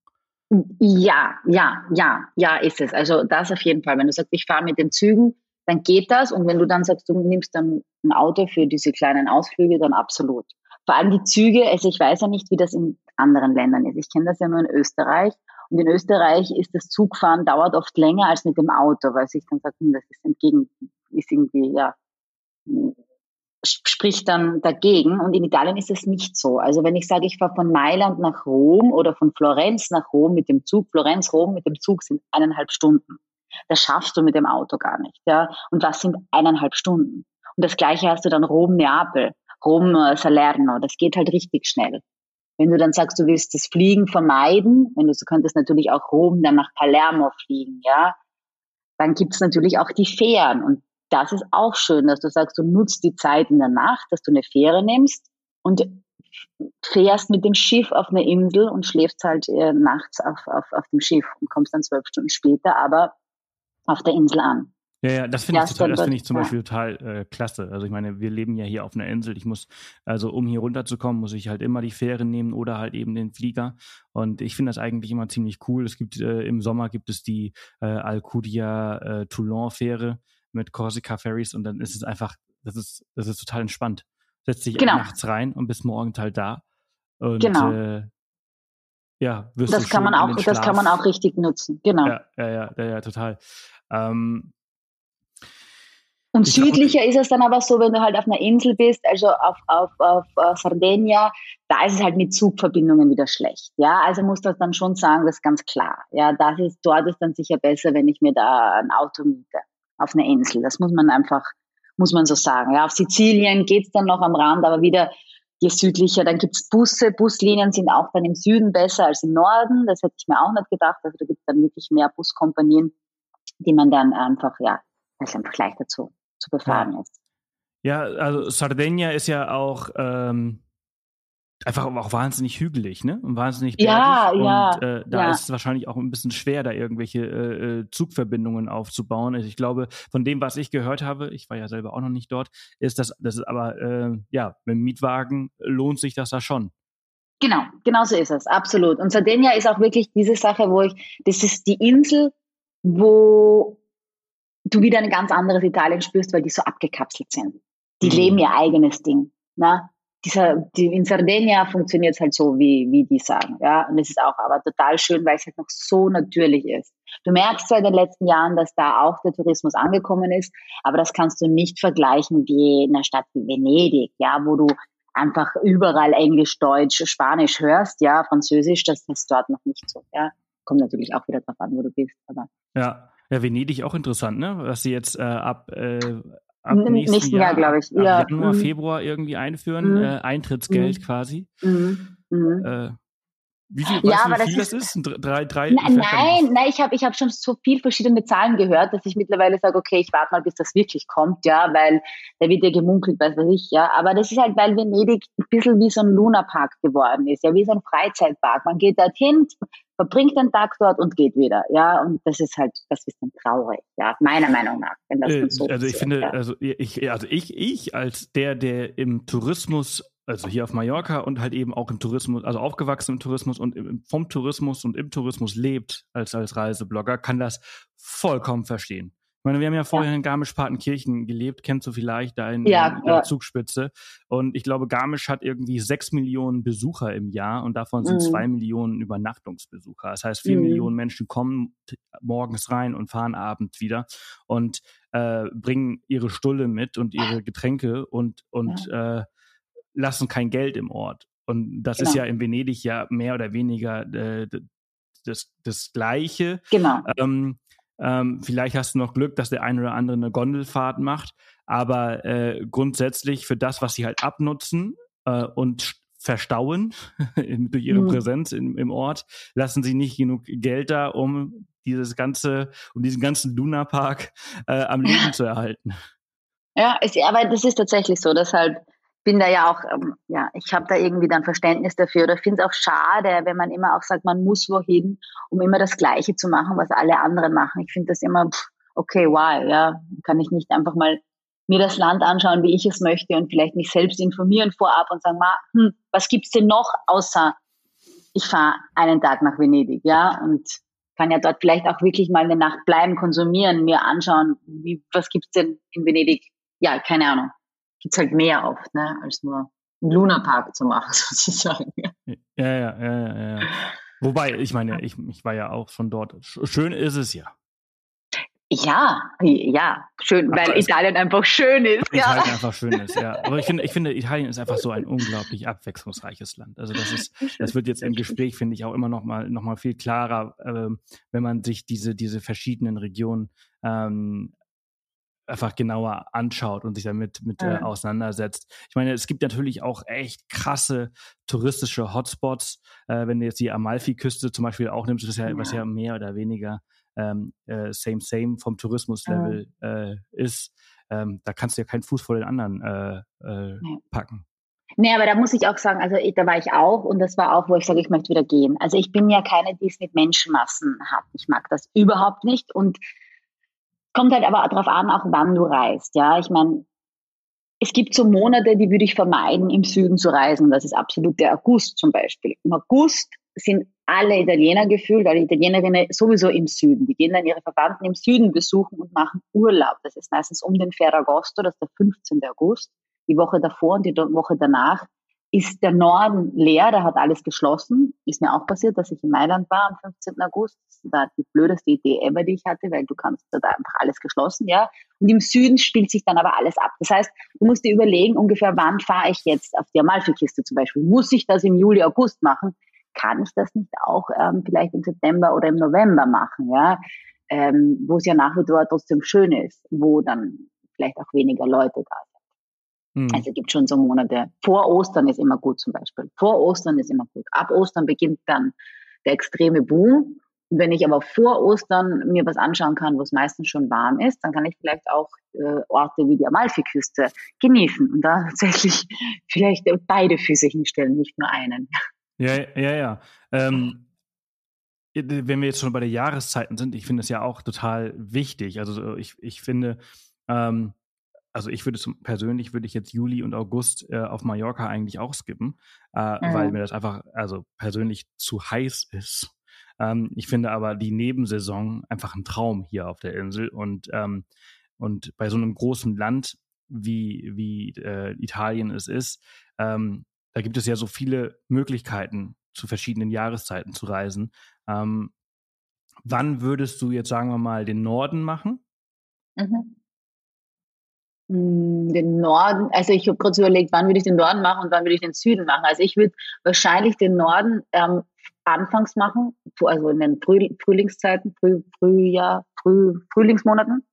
B: Ja, ja, ja, ja ist es. Also das auf jeden Fall. Wenn du sagst, ich fahre mit den Zügen, dann geht das. Und wenn du dann sagst, du nimmst dann ein Auto für diese kleinen Ausflüge, dann absolut. Vor allem die Züge, also ich weiß ja nicht, wie das in anderen Ländern ist. Ich kenne das ja nur in Österreich. Und in Österreich ist das Zugfahren dauert oft länger als mit dem Auto, weil sich dann sagt, das ist entgegen, ist irgendwie, ja, spricht dann dagegen. Und in Italien ist es nicht so. Also wenn ich sage, ich fahre von Mailand nach Rom oder von Florenz nach Rom mit dem Zug, Florenz, Rom mit dem Zug sind eineinhalb Stunden. Das schaffst du mit dem Auto gar nicht, ja. Und was sind eineinhalb Stunden? Und das Gleiche hast du dann Rom-Neapel, Rom-Salerno. Das geht halt richtig schnell. Wenn du dann sagst, du willst das Fliegen vermeiden, wenn du so könntest natürlich auch Rom dann nach Palermo fliegen, ja, dann gibt's natürlich auch die Fähren. Und das ist auch schön, dass du sagst, du nutzt die Zeit in der Nacht, dass du eine Fähre nimmst und fährst mit dem Schiff auf eine Insel und schläfst halt äh, nachts auf, auf, auf dem Schiff und kommst dann zwölf Stunden später aber auf der Insel an.
A: Ja, ja, das finde ich total, das finde ich zum Beispiel total äh, klasse. Also ich meine, wir leben ja hier auf einer Insel. Ich muss, also um hier runterzukommen, muss ich halt immer die Fähre nehmen oder halt eben den Flieger. Und ich finde das eigentlich immer ziemlich cool. Es gibt äh, im Sommer gibt es die äh, Alcudia äh, Toulon Fähre mit Corsica Ferries und dann ist es einfach, das ist, das ist total entspannt. Setzt dich genau. nachts rein und bist morgens halt da. Und
B: genau.
A: äh, ja, wirst
B: das
A: du
B: kann man auch, das kann man auch richtig nutzen. Genau.
A: Ja, ja, ja, ja, ja total. Ähm,
B: Und ich südlicher glaub, ist es dann aber so, wenn du halt auf einer Insel bist, also auf, auf, auf, auf Sardinia, da ist es halt mit Zugverbindungen wieder schlecht. Ja, also muss das dann schon sagen, das ist ganz klar. Ja, das ist, dort ist dann sicher besser, wenn ich mir da ein Auto miete auf einer Insel. Das muss man einfach, muss man so sagen. Ja, auf Sizilien geht's dann noch am Rand, aber wieder je südlicher, dann gibt's Busse, Buslinien sind auch dann im Süden besser als im Norden. Das hätte ich mir auch nicht gedacht. Also da gibt's dann wirklich mehr Buskompanien, die man dann einfach, ja, das ist einfach leichter zu zu befahren
A: ja.
B: ist.
A: Ja, also Sardinia ist ja auch ähm, einfach auch wahnsinnig hügelig, ne? Und wahnsinnig bergig.
B: Ja,
A: und
B: ja,
A: äh, da
B: ja.
A: ist es wahrscheinlich auch ein bisschen schwer, da irgendwelche äh, Zugverbindungen aufzubauen. Also ich glaube, von dem, was ich gehört habe, ich war ja selber auch noch nicht dort, ist das, das ist aber äh, ja, mit dem Mietwagen lohnt sich das da schon.
B: Genau, genau so ist es, absolut. Und Sardinia ist auch wirklich diese Sache, wo ich, das ist die Insel, wo du wieder ein ganz anderes Italien spürst, weil die so abgekapselt sind. Die mhm. leben ihr eigenes Ding. Ne? dieser, die, in Sardinia funktioniert es halt so, wie, wie die sagen, ja. Und es ist auch aber total schön, weil es halt noch so natürlich ist. Du merkst zwar in den letzten Jahren, dass da auch der Tourismus angekommen ist, aber das kannst du nicht vergleichen wie in einer Stadt wie Venedig, ja, wo du einfach überall Englisch, Deutsch, Spanisch hörst, ja, Französisch, das ist dort noch nicht so, ja. Kommt natürlich auch wieder drauf an, wo du bist, aber.
A: Ja, ja, Venedig auch interessant, ne? Was sie jetzt äh, ab, äh, ab
B: Im
A: nächsten,
B: nächsten Jahr,
A: Jahr,
B: glaube ich.
A: ab, ab
B: Ja.
A: Januar,
B: Mhm.
A: Februar irgendwie einführen,
B: Mhm.
A: äh, Eintrittsgeld
B: Mhm.
A: quasi.
B: Mhm. Mhm.
A: Äh, wie viel,
B: Ja,
A: weißt du,
B: aber
A: wie viel
B: das
A: das
B: ist,
A: ist? Drei, drei,
B: Na,
A: ich weiß gar nicht.
B: nein, nein, ich habe ich hab schon so viel verschiedene Zahlen gehört, dass ich mittlerweile sage, okay, ich warte mal, bis das wirklich kommt, ja, weil da wird ja gemunkelt, weiß was ich, ja. Aber das ist halt, weil Venedig ein bisschen wie so ein Lunapark geworden ist, ja, wie so ein Freizeitpark. Man geht dorthin, verbringt den Tag dort und geht wieder, ja. Und das ist halt, das ist dann traurig, ja, meiner Meinung nach, wenn das
A: Äh,
B: dann so
A: also ich
B: passiert,
A: finde,
B: ja.
A: also ich, also ich, ich als der, der im Tourismus, also hier auf Mallorca und halt eben auch im Tourismus, also aufgewachsen im Tourismus und im, vom Tourismus und im Tourismus lebt als, als Reiseblogger, kann das vollkommen verstehen. Ich meine, wir haben ja vorher
B: Ja.
A: in Garmisch-Partenkirchen gelebt, kennst du vielleicht, da in,
B: Ja,
A: in der
B: ja.
A: Zugspitze. Und ich glaube, Garmisch hat irgendwie sechs Millionen Besucher im Jahr und davon sind
B: Mhm.
A: zwei Millionen Übernachtungsbesucher. Das heißt, vier
B: Mhm.
A: Millionen Menschen kommen t- morgens rein und fahren abends wieder und äh, bringen ihre Stulle mit und ihre Getränke und, und äh, lassen kein Geld im Ort. Und das ist
B: Genau.
A: ja in Venedig ja mehr oder weniger äh, d- das, das Gleiche.
B: Genau.
A: Ähm, ähm, vielleicht hast du noch Glück, dass der eine oder andere eine Gondelfahrt macht, aber äh, grundsätzlich für das, was sie halt abnutzen äh, und sch- verstauen durch ihre
B: Mhm.
A: Präsenz im, im Ort, lassen sie nicht genug Geld da, um dieses ganze, um diesen ganzen Lunapark äh, am Leben zu erhalten.
B: Ja, es, aber das ist tatsächlich so. Deshalb bin da ja auch, ähm, ja, ich habe da irgendwie dann Verständnis dafür oder finde es auch schade, wenn man immer auch sagt, man muss wohin, um immer das Gleiche zu machen, was alle anderen machen. Ich finde das immer, pff, okay, why, ja, kann ich nicht einfach mal mir das Land anschauen, wie ich es möchte und vielleicht mich selbst informieren vorab und sagen, ma, hm, was gibt's denn noch außer ich fahre einen Tag nach Venedig, ja, und kann ja dort vielleicht auch wirklich mal eine Nacht bleiben, konsumieren, mir anschauen, wie, was gibt's denn in Venedig? Ja, keine Ahnung. Gibt's halt mehr oft, ne, als nur einen Lunapark zu machen, sozusagen.
A: Ja, ja, ja, ja, ja. Wobei, ich meine, ich, ich war ja auch schon dort. Schön ist es ja.
B: Ja, ja, schön, weil
A: Aber es-
B: Italien einfach schön ist, ja.
A: Italien einfach schön ist, ja. Aber ich finde, ich finde, Italien ist einfach so ein unglaublich abwechslungsreiches Land. Also das ist, das wird jetzt im Gespräch, finde ich, auch immer noch mal, noch mal viel klarer, ähm, wenn man sich diese, diese verschiedenen Regionen ähm, einfach genauer anschaut und sich damit mit äh,
B: Ja.
A: auseinandersetzt. Ich meine, es gibt natürlich auch echt krasse touristische Hotspots. Äh, wenn du jetzt die Amalfi-Küste zum Beispiel auch nimmst, das ja,
B: Ja.
A: was ja mehr oder weniger ähm, äh, same same vom Tourismuslevel äh, ist, ähm, da kannst du ja keinen Fuß vor den anderen äh, äh,
B: Ja.
A: packen.
B: Nee, aber da muss ich auch sagen, also ich, da war ich auch und das war auch, wo ich sage, ich möchte wieder gehen. Also ich bin ja keine, die es mit Menschenmassen hat. Ich mag das überhaupt nicht und kommt halt aber darauf an, auch wann du reist. Ja, ich meine, es gibt so Monate, die würde ich vermeiden, im Süden zu reisen. Das ist absolut der August zum Beispiel. Im August sind alle Italiener gefühlt, alle Italienerinnen sowieso im Süden. Die gehen dann ihre Verwandten im Süden besuchen und machen Urlaub. Das ist meistens um den Ferragosto, das ist der fünfzehnten August. Die Woche davor und die Woche danach ist der Norden leer, da hat alles geschlossen. Ist mir auch passiert, dass ich in Mailand war am fünfzehnten August. Das war die blödeste Idee ever, die ich hatte, weil du kannst da einfach alles geschlossen, ja. Und im Süden spielt sich dann aber alles ab. Das heißt, du musst dir überlegen, ungefähr wann fahre ich jetzt auf die Amalfiküste zum Beispiel. Muss ich das im Juli, August machen? Kann ich das nicht auch ähm, vielleicht im September oder im November machen, ja? Ähm, wo es ja nach wie vor trotzdem schön ist, wo dann vielleicht auch weniger Leute da sind.
A: Mhm.
B: Also es gibt schon so Monate. Vor Ostern ist immer gut zum Beispiel. Vor Ostern ist immer gut. Ab Ostern beginnt dann der extreme Boom. Und wenn ich aber vor Ostern mir was anschauen kann, wo es meistens schon warm ist, dann kann ich vielleicht auch äh, Orte wie die Amalfiküste genießen und da tatsächlich vielleicht beide Füße hinstellen, nicht nur einen.
A: Ja, ja, ja. Ähm, wenn wir jetzt schon bei den Jahreszeiten sind, ich finde es ja auch total wichtig. Also ich, ich finde, ähm, also ich würde zum, persönlich würde ich jetzt Juli und August äh, auf Mallorca eigentlich auch skippen, äh,
B: Mhm.
A: weil mir das einfach, also persönlich zu heiß ist. Ähm, ich finde aber die Nebensaison einfach ein Traum hier auf der Insel und ähm, und bei so einem großen Land wie wie äh, Italien es ist, Ähm, da gibt es ja so viele Möglichkeiten, zu verschiedenen Jahreszeiten zu reisen. Ähm, wann würdest du jetzt, sagen wir mal, den Norden machen?
B: Mhm. Den Norden, also ich habe gerade so überlegt, wann würde ich den Norden machen und wann würde ich den Süden machen. Also ich würde wahrscheinlich den Norden ähm, anfangs machen, also in den Früh, Frühlingszeiten, Früh, Frühjahr, Früh, Frühlingsmonaten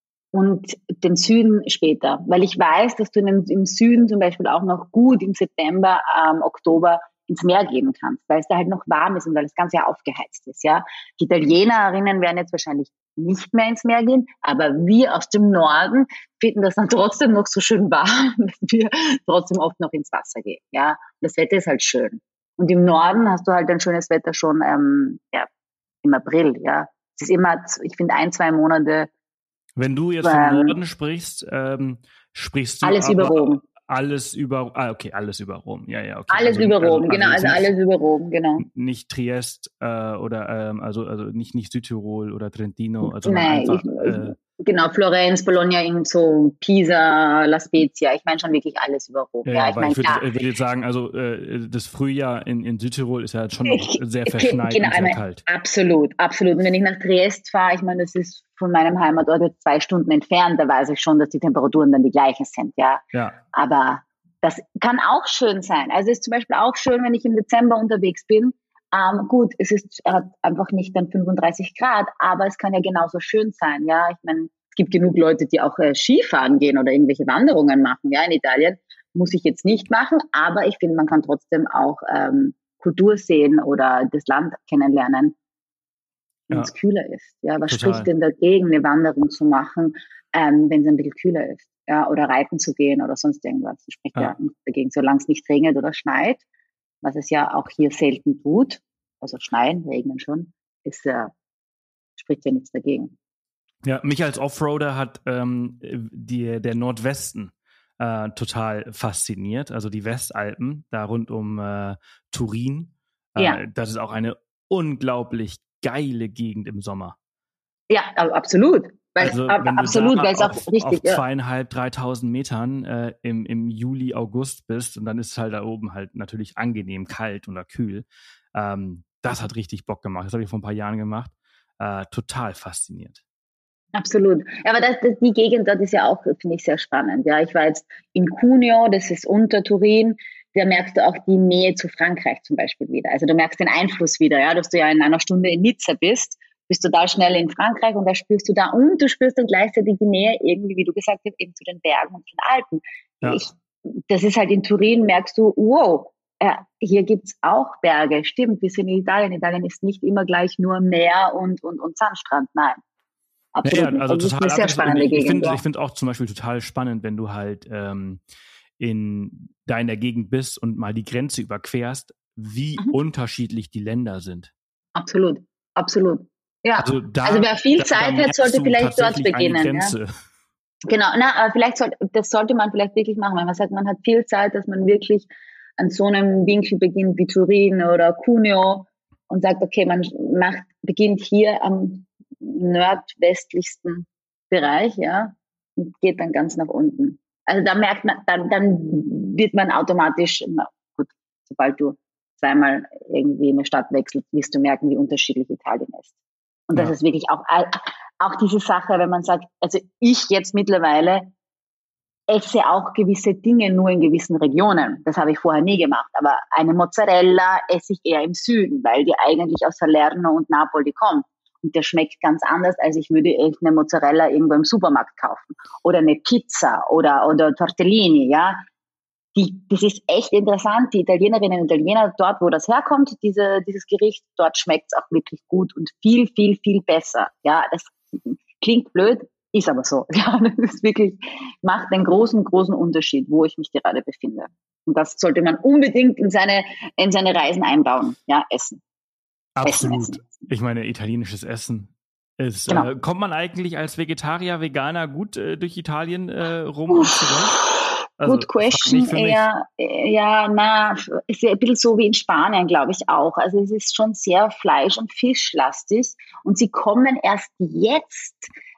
B: und den Süden später. Weil ich weiß, dass du in dem, im Süden zum Beispiel auch noch gut im September, ähm, Oktober ins Meer gehen kannst, weil es da halt noch warm ist und weil das Ganze ja aufgeheizt ist. Ja, die Italienerinnen werden jetzt wahrscheinlich nicht mehr ins Meer gehen, aber wir aus dem Norden finden das dann trotzdem noch so schön warm, dass wir trotzdem oft noch ins Wasser gehen. Ja, und das Wetter ist halt schön. Und im Norden hast du halt ein schönes Wetter schon ähm, ja, im April. Ja, es ist immer, ich finde, ein, zwei Monate.
A: Wenn du jetzt vom ähm, Norden sprichst, ähm, sprichst du
B: alles über Rom.
A: Alles über, ah, okay, alles über Rom, ja, ja, okay.
B: Alles
A: also,
B: über Rom,
A: also,
B: genau, also
A: nicht,
B: alles über Rom, genau.
A: Nicht Triest äh, oder, ähm, also, also nicht, nicht Südtirol oder Trentino, also
B: Nein,
A: einfach,
B: ich,
A: äh,
B: genau, Florenz, Bologna, in so Pisa, La Spezia, ich meine schon wirklich alles über Rom.
A: Ja,
B: ja,
A: ja,
B: ich
A: weil
B: mein,
A: ich würde würd jetzt sagen, also äh, das Frühjahr in, in Südtirol ist ja schon noch
B: ich,
A: sehr verschneit
B: genau,
A: und sehr
B: ich mein,
A: kalt.
B: Absolut, absolut. Und wenn ich nach Triest fahre, ich meine, das ist von meinem Heimatort jetzt zwei Stunden entfernt, da weiß ich schon, dass die Temperaturen dann die gleichen sind, ja.
A: Ja.
B: Aber das kann auch schön sein. Also es ist zum Beispiel auch schön, wenn ich im Dezember unterwegs bin. Ähm, gut, es ist hat einfach nicht dann fünfunddreißig Grad, aber es kann ja genauso schön sein. Ja, ich meine, es gibt genug Leute, die auch äh, Skifahren gehen oder irgendwelche Wanderungen machen. Ja, in Italien muss ich jetzt nicht machen, aber ich finde, man kann trotzdem auch ähm, Kultur sehen oder das Land kennenlernen, wenn ja. es kühler ist. Ja, was
A: Total.
B: spricht denn dagegen, eine Wanderung zu machen, ähm, wenn es ein bisschen kühler ist? Ja, oder reiten zu gehen oder sonst irgendwas. Das spricht ja, ja nichts dagegen, solange es nicht regnet oder schneit, was es ja auch hier selten tut. Also schneien, regnen schon, ist ja, spricht ja nichts dagegen.
A: Ja, mich als Offroader hat ähm, die, der Nordwesten äh, total fasziniert. Also die Westalpen, da rund um äh, Turin. Äh,
B: ja.
A: Das ist auch eine unglaublich geile Gegend im Sommer.
B: Ja, absolut. Weil,
A: also
B: ab,
A: wenn
B: absolut,
A: du
B: weil es auch
A: auf,
B: richtig
A: auf
B: ja.
A: zweieinhalb, dreitausend Metern äh, im, im Juli, August bist und dann ist es halt da oben halt natürlich angenehm kalt oder kühl. Ähm, das hat richtig Bock gemacht. Das habe ich vor ein paar Jahren gemacht. Äh, total fasziniert.
B: Absolut. Ja, aber das, das, die Gegend dort ist ja auch, finde ich, sehr spannend. Ja, ich war jetzt in Cuneo, das ist unter Turin. Da merkst du auch die Nähe zu Frankreich zum Beispiel wieder. Also du merkst den Einfluss wieder, ja, dass du ja in einer Stunde in Nizza bist, bist du da schnell in Frankreich und da spürst du da und du spürst dann gleichzeitig die Nähe irgendwie, wie du gesagt hast, eben zu den Bergen und den Alpen. Ja. Ich, das ist halt in Turin, merkst du, wow, äh, hier gibt's auch Berge. Stimmt, wir sind in Italien. Italien ist nicht immer gleich nur Meer und, und, und Sandstrand, nein. Absolut.
A: Ja, also
B: das
A: total
B: ist eine sehr spannende
A: ich, ich
B: Gegend.
A: finde
B: ja.
A: ich finde auch zum Beispiel total spannend, wenn du halt ähm, in deiner Gegend bist und mal die Grenze überquerst, wie mhm. unterschiedlich die Länder sind.
B: Absolut, absolut. Ja,
A: also, da,
B: also wer viel
A: da,
B: Zeit hat, sollte vielleicht dort beginnen.
A: Ja?
B: Genau, na, aber vielleicht soll, das sollte man vielleicht wirklich machen, weil man sagt, man hat viel Zeit, dass man wirklich an so einem Winkel beginnt wie Turin oder Cuneo und sagt, okay, man macht, beginnt hier am nordwestlichsten Bereich, ja, und geht dann ganz nach unten. Also da merkt man, dann, dann wird man automatisch, na gut, sobald du zweimal irgendwie eine Stadt wechselst, wirst du merken, wie unterschiedlich Italien ist. Und das ja. ist wirklich auch, auch diese Sache, wenn man sagt, also ich jetzt mittlerweile esse auch gewisse Dinge nur in gewissen Regionen. Das habe ich vorher nie gemacht. Aber eine Mozzarella esse ich eher im Süden, weil die eigentlich aus Salerno und Napoli kommt. Und der schmeckt ganz anders, als ich würde eine Mozzarella irgendwo im Supermarkt kaufen. Oder eine Pizza oder, oder Tortellini, ja. Die, das ist echt interessant. Die Italienerinnen und Italiener, dort, wo das herkommt, diese, dieses Gericht, dort schmeckt es auch wirklich gut und viel, viel, viel besser. Ja, das klingt blöd, ist aber so. Ja, das ist wirklich, macht einen großen, großen Unterschied, wo ich mich gerade befinde. Und das sollte man unbedingt in seine, in seine Reisen einbauen. Ja, Essen.
A: Absolut.
B: Essen, Essen.
A: Ich meine, italienisches Essen. Ist,
B: genau.
A: äh, kommt man eigentlich als Vegetarier, Veganer gut äh, durch Italien äh, rum und zurecht?
B: Also, Good question, eher, ja, na, ist ja ein bisschen so wie in Spanien, glaube ich auch. Also es ist schon sehr Fleisch- und Fischlastig und sie kommen erst jetzt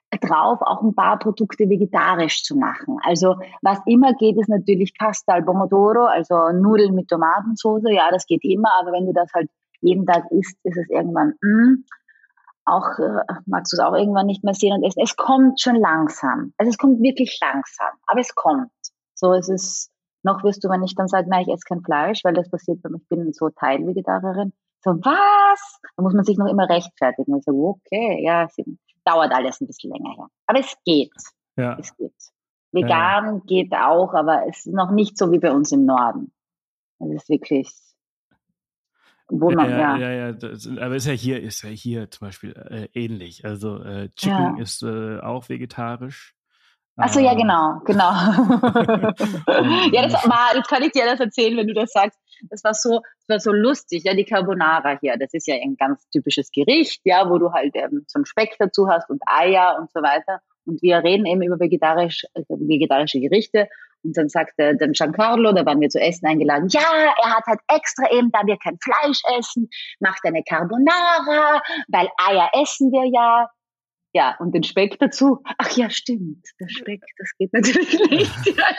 B: drauf, auch ein paar Produkte vegetarisch zu machen. Also was immer geht, ist natürlich Pasta al Pomodoro, also Nudeln mit Tomatensauce. Ja, das geht immer, aber wenn du das halt jeden Tag isst, ist es irgendwann, mh, auch äh, magst du es auch irgendwann nicht mehr sehen und essen. Es kommt schon langsam. Also es kommt wirklich langsam, aber es kommt. So, es ist, noch wirst du, wenn ich dann sage, nein, ich esse kein Fleisch, weil das passiert bei mir, ich bin so Teilvegetarierin. So, was? Da muss man sich noch immer rechtfertigen. Ich sage, okay, ja, es dauert alles ein bisschen länger her. Aber es geht.
A: Ja.
B: Es geht. Vegan ja. geht auch, aber es ist noch nicht so wie bei uns im Norden. Es ist wirklich, wo man,
A: ja.
B: Ja,
A: ja, ja, das, aber ist ja hier, ist ja hier zum Beispiel äh, ähnlich. Also äh, Chicken
B: ja.
A: ist äh, auch vegetarisch.
B: Achso, ja, genau, genau. ja, das war, jetzt kann ich dir das erzählen, wenn du das sagst. Das war so, das war so lustig, ja, die Carbonara hier. Das ist ja ein ganz typisches Gericht, ja, wo du halt ähm, so einen Speck dazu hast und Eier und so weiter. Und wir reden eben über vegetarisch, äh, vegetarische Gerichte. Und dann sagte dann Giancarlo, da waren wir zu essen eingeladen, ja, er hat halt extra eben, da wir kein Fleisch essen, macht eine Carbonara, weil Eier essen wir ja. Ja, und den Speck dazu. Ach ja, stimmt, der Speck, das geht natürlich nicht.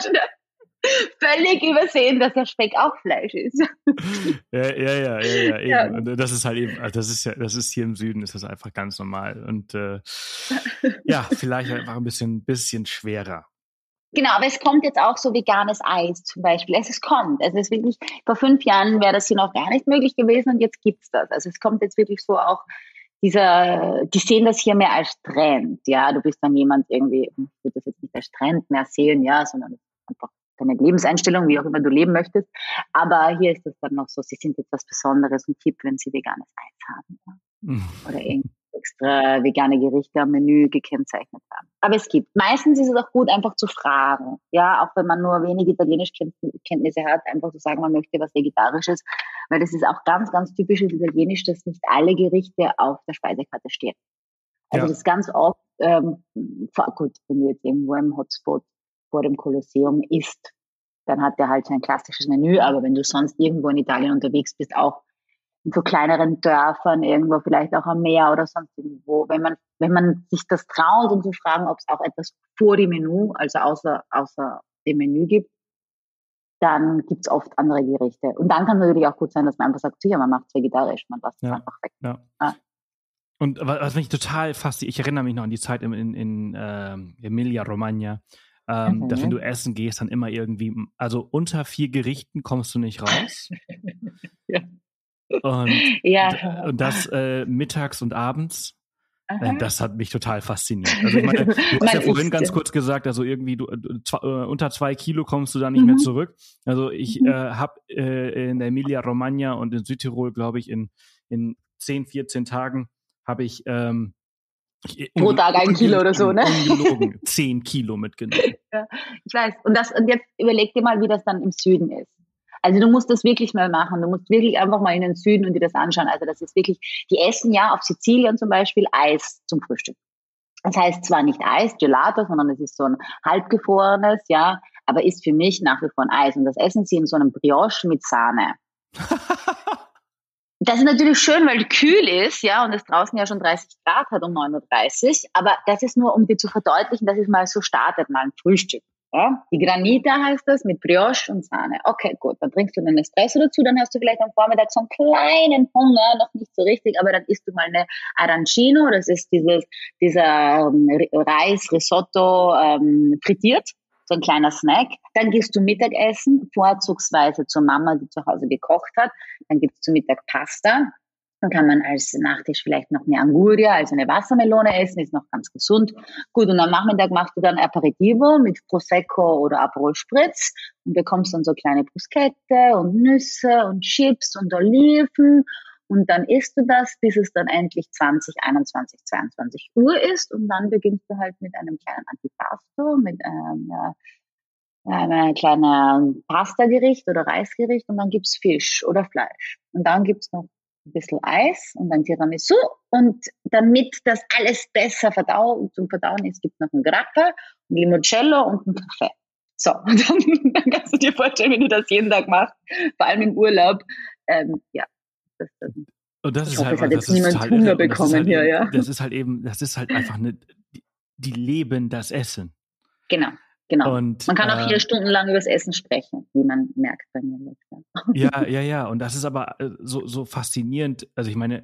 B: Völlig übersehen, dass der Speck auch Fleisch ist.
A: Ja, ja, ja, ja, ja, eben. Ja. Und das ist halt eben, also das ist ja, das ist hier im Süden, ist das einfach ganz normal. Und äh, ja, vielleicht einfach ein bisschen, bisschen schwerer.
B: Genau, aber es kommt jetzt auch so veganes Eis zum Beispiel. Es, es kommt. Also es ist wirklich, vor fünf Jahren wäre das hier noch gar nicht möglich gewesen und jetzt gibt's das. Also es kommt jetzt wirklich so auch dieser, die sehen das hier mehr als Trend, ja. Du bist dann jemand irgendwie, ich würde das jetzt nicht als Trend mehr sehen, ja, sondern einfach deine Lebenseinstellung, wie auch immer du leben möchtest. Aber hier ist das dann noch so, sie sind jetzt was Besonderes und Tipp, wenn sie veganes Eis haben, ja. Mhm. Oder irgendwie extra vegane Gerichte am Menü gekennzeichnet haben. Aber es gibt. Meistens ist es auch gut, einfach zu fragen. Ja, auch wenn man nur wenig Italienischkenntnisse hat, einfach zu sagen, man möchte was Vegetarisches. Weil das ist auch ganz, ganz typisches Italienisch, dass nicht alle Gerichte auf der Speisekarte stehen. Also ja. Das ist ganz oft, ähm, gut, wenn du jetzt irgendwo im Hotspot vor dem Kolosseum isst, dann hat der halt sein klassisches Menü. Aber wenn du sonst irgendwo in Italien unterwegs bist, auch in so kleineren Dörfern, irgendwo vielleicht auch am Meer oder sonst irgendwo, wenn man, wenn man sich das traut und zu fragen, ob es auch etwas vor dem Menü, also außer, außer dem Menü gibt, dann gibt's oft andere Gerichte. Und dann kann es natürlich auch gut sein, dass man einfach sagt, sicher, man macht es vegetarisch, man lässt es
A: ja,
B: einfach weg.
A: Ja. Ah. Und was mich total fasziniert, ich erinnere mich noch an die Zeit in, in, in äh, Emilia-Romagna, ähm, mhm. dass wenn du essen gehst, dann immer irgendwie, also unter vier Gerichten kommst du nicht raus. ja. Und, ja. und das äh, mittags und abends, äh, das hat mich total fasziniert. Also ich meine, du hast ja vorhin ganz kurz gesagt, also irgendwie du, äh, unter zwei Kilo kommst du da nicht mhm. mehr zurück. Also ich mhm. äh, habe äh, in der Emilia-Romagna und in Südtirol, glaube ich, in, in zehn, vierzehn Tagen habe ich ähm,
B: pro Tag ein Kilo oder so, ne?
A: Ungelogen, zehn Kilo mitgenommen.
B: Ja, ich weiß. Und das, und jetzt überleg dir mal, wie das dann im Süden ist. Also du musst das wirklich mal machen. Du musst wirklich einfach mal in den Süden und dir das anschauen. Also das ist wirklich, die essen ja auf Sizilien zum Beispiel Eis zum Frühstück. Das heißt zwar nicht Eis, Gelato, sondern es ist so ein halbgefrorenes, ja, aber ist für mich nach wie vor ein Eis. Und das essen sie in so einem Brioche mit Sahne. Das ist natürlich schön, weil es kühl ist, ja, und es draußen ja schon dreißig Grad hat um neun Uhr dreißig. Aber das ist nur, um dir zu verdeutlichen, dass es mal so startet, mal ein Frühstück. Ja, die Granita heißt das, mit Brioche und Sahne. Okay, gut, dann trinkst du einen Espresso dazu, dann hast du vielleicht am Vormittag so einen kleinen Hunger, noch nicht so richtig, aber dann isst du mal eine Arancino, das ist dieses, dieser ähm, Reis-Risotto ähm, frittiert, so ein kleiner Snack. Dann gehst du Mittagessen, vorzugsweise zur Mama, die zu Hause gekocht hat. Dann gibt's zu Mittag Pasta. Dann kann man als Nachtisch vielleicht noch eine Anguria, also eine Wassermelone essen, ist noch ganz gesund. Gut, und am Nachmittag machst du dann Aperitivo mit Prosecco oder Aperol Spritz und bekommst dann so kleine Bruschette und Nüsse und Chips und Oliven und dann isst du das, bis es dann endlich zwanzig, einundzwanzig, zweiundzwanzig Uhr ist und dann beginnst du halt mit einem kleinen Antipasto, mit einem ja, ein kleiner Pasta-Gericht oder Reisgericht und dann gibt's Fisch oder Fleisch und dann gibt's noch ein bisschen Eis und dann Tiramisu und damit das alles besser verdau- zum Verdauen ist, gibt es noch ein Grappa, ein Limoncello und einen Kaffee. So, und dann, dann kannst du dir vorstellen, wenn du das jeden Tag machst, vor allem im Urlaub, ähm, ja. Das, das,
A: und das
B: ich
A: ist
B: hoffe,
A: halt,
B: es hat
A: das
B: jetzt niemand Hunger bekommen
A: halt
B: hier,
A: eben,
B: ja.
A: Das ist halt eben, das ist halt einfach eine, die leben das Essen.
B: Genau. Genau.
A: Und,
B: man kann auch
A: äh,
B: vier Stunden lang über das Essen sprechen, wie man merkt bei mir jetzt.
A: Ja, ja, ja. Und das ist aber äh, so, so faszinierend. Also ich meine,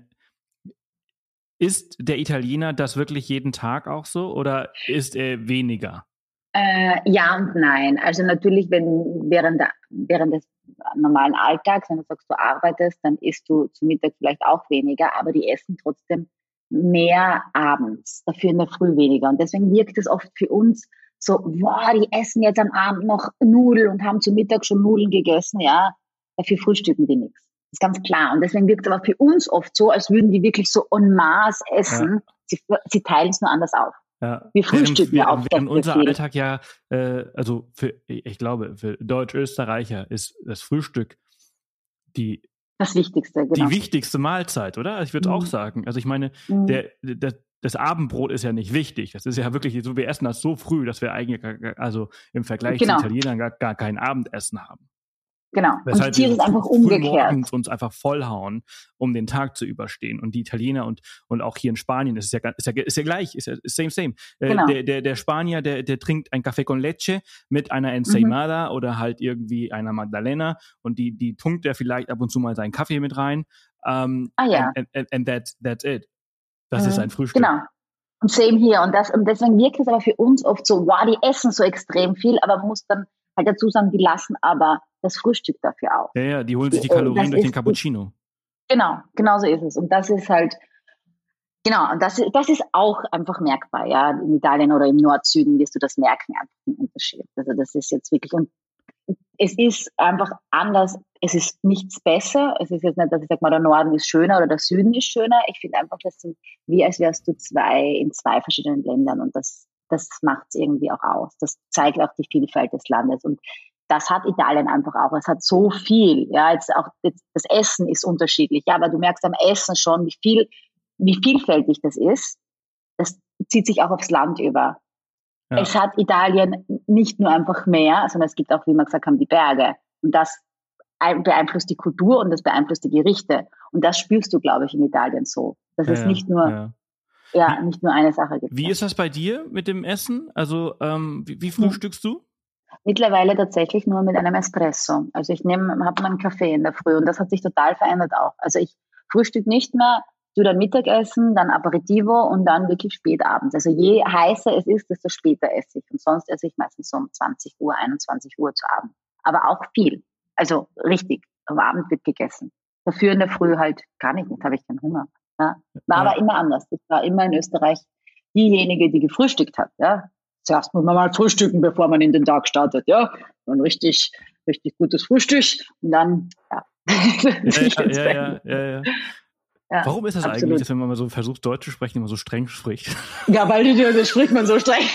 A: ist der Italiener das wirklich jeden Tag auch so oder ist er weniger?
B: Äh, ja und nein. Also natürlich, wenn während, der, während des normalen Alltags, wenn du sagst, du arbeitest, dann isst du zu Mittag vielleicht auch weniger, aber die essen trotzdem mehr abends, dafür in der Früh weniger. Und deswegen wirkt es oft für uns so, wow, die essen jetzt am Abend noch Nudeln und haben zu Mittag schon Nudeln gegessen, ja, dafür frühstücken die nichts. Das ist ganz klar. Und deswegen wirkt es aber für uns oft so, als würden die wirklich so en masse essen. Ja. Sie, sie teilen es nur anders auf.
A: Ja.
B: Wir frühstücken ja auch.
A: Während unser viel. Alltag ja, äh, also für, ich glaube, für Deutsch-Österreicher ist das Frühstück die
B: das Wichtigste, genau.
A: Die wichtigste Mahlzeit, oder? Ich würde mhm. auch sagen. Also ich meine, mhm. der, der das Abendbrot ist ja nicht wichtig. Das ist ja wirklich so, wir essen das so früh, dass wir eigentlich, also im Vergleich genau. zu Italienern gar, gar kein Abendessen haben.
B: Genau.
A: Weshalb
B: und hier ist es einfach umgekehrt.
A: Morgens uns einfach vollhauen, um den Tag zu überstehen. Und die Italiener und, und auch hier in Spanien, das ist ja, ist ja, ist ja gleich, ist ja same, same. Genau. Äh, der, der, der Spanier, der, der trinkt ein Café con leche mit einer Ensaimada mhm. oder halt irgendwie einer Magdalena und die, die tunkt er vielleicht ab und zu mal seinen Kaffee mit rein. Um,
B: ah ja.
A: And, and, and that's, that's it. Das mhm. ist ein Frühstück.
B: Genau. Und same hier. Und, das, und deswegen wirkt es aber für uns oft so, wow, die essen so extrem viel, aber man muss dann halt dazu sagen, die lassen aber das Frühstück dafür auf.
A: Ja, ja, die holen sich die Kalorien das durch den Cappuccino.
B: Genau, genau so ist es. Und das ist halt, genau, und das, das ist auch einfach merkbar, ja. In Italien oder im Nord-Süden wirst du das merken, einfach den Unterschied. Also das ist jetzt wirklich, und es ist einfach anders, es ist nichts besser. Es ist jetzt nicht, dass ich sage mal, der Norden ist schöner oder der Süden ist schöner. Ich finde einfach, das sind wie als wärst du zwei in zwei verschiedenen Ländern und das, das macht es irgendwie auch aus. Das zeigt auch die Vielfalt des Landes und das hat Italien einfach auch. Es hat so viel. Ja, jetzt auch das Essen ist unterschiedlich. Ja, aber du merkst am Essen schon, wie viel, wie vielfältig das ist. Das zieht sich auch aufs Land über. Ja. Es hat Italien nicht nur einfach Meer, sondern es gibt auch, wie wir gesagt haben, die Berge. Und das beeinflusst die Kultur und das beeinflusst die Gerichte. Und das spürst du, glaube ich, in Italien so. Dass
A: ja,
B: es nicht nur,
A: ja.
B: ja, nicht nur eine Sache gibt.
A: Wie ist das bei dir mit dem Essen? Also, ähm, wie, wie frühstückst du?
B: Mittlerweile tatsächlich nur mit einem Espresso. Also ich nehme, habe meinen Kaffee in der Früh und das hat sich total verändert auch. Also ich frühstück nicht mehr, tu dann Mittagessen, dann Aperitivo und dann wirklich spät abends. Also je heißer es ist, desto später esse ich. Und sonst esse ich meistens so um zwanzig Uhr, einundzwanzig Uhr zu Abend. Aber auch viel. Also richtig, am Abend wird gegessen. Dafür in der Früh halt gar nicht, jetzt habe ich keinen Hunger. Ja. War ja. aber immer anders. Ich war immer in Österreich diejenige, die gefrühstückt hat. Ja. Zuerst muss man mal frühstücken, bevor man in den Tag startet. Ja. Ein richtig, richtig gutes Frühstück und dann, ja.
A: ja, ja, ja, ja, ja.
B: Ja,
A: warum ist das
B: absolut.
A: eigentlich, dass wenn man mal so versucht, Deutsch zu sprechen, immer so streng spricht?
B: Ja, weil die, das spricht man so streng.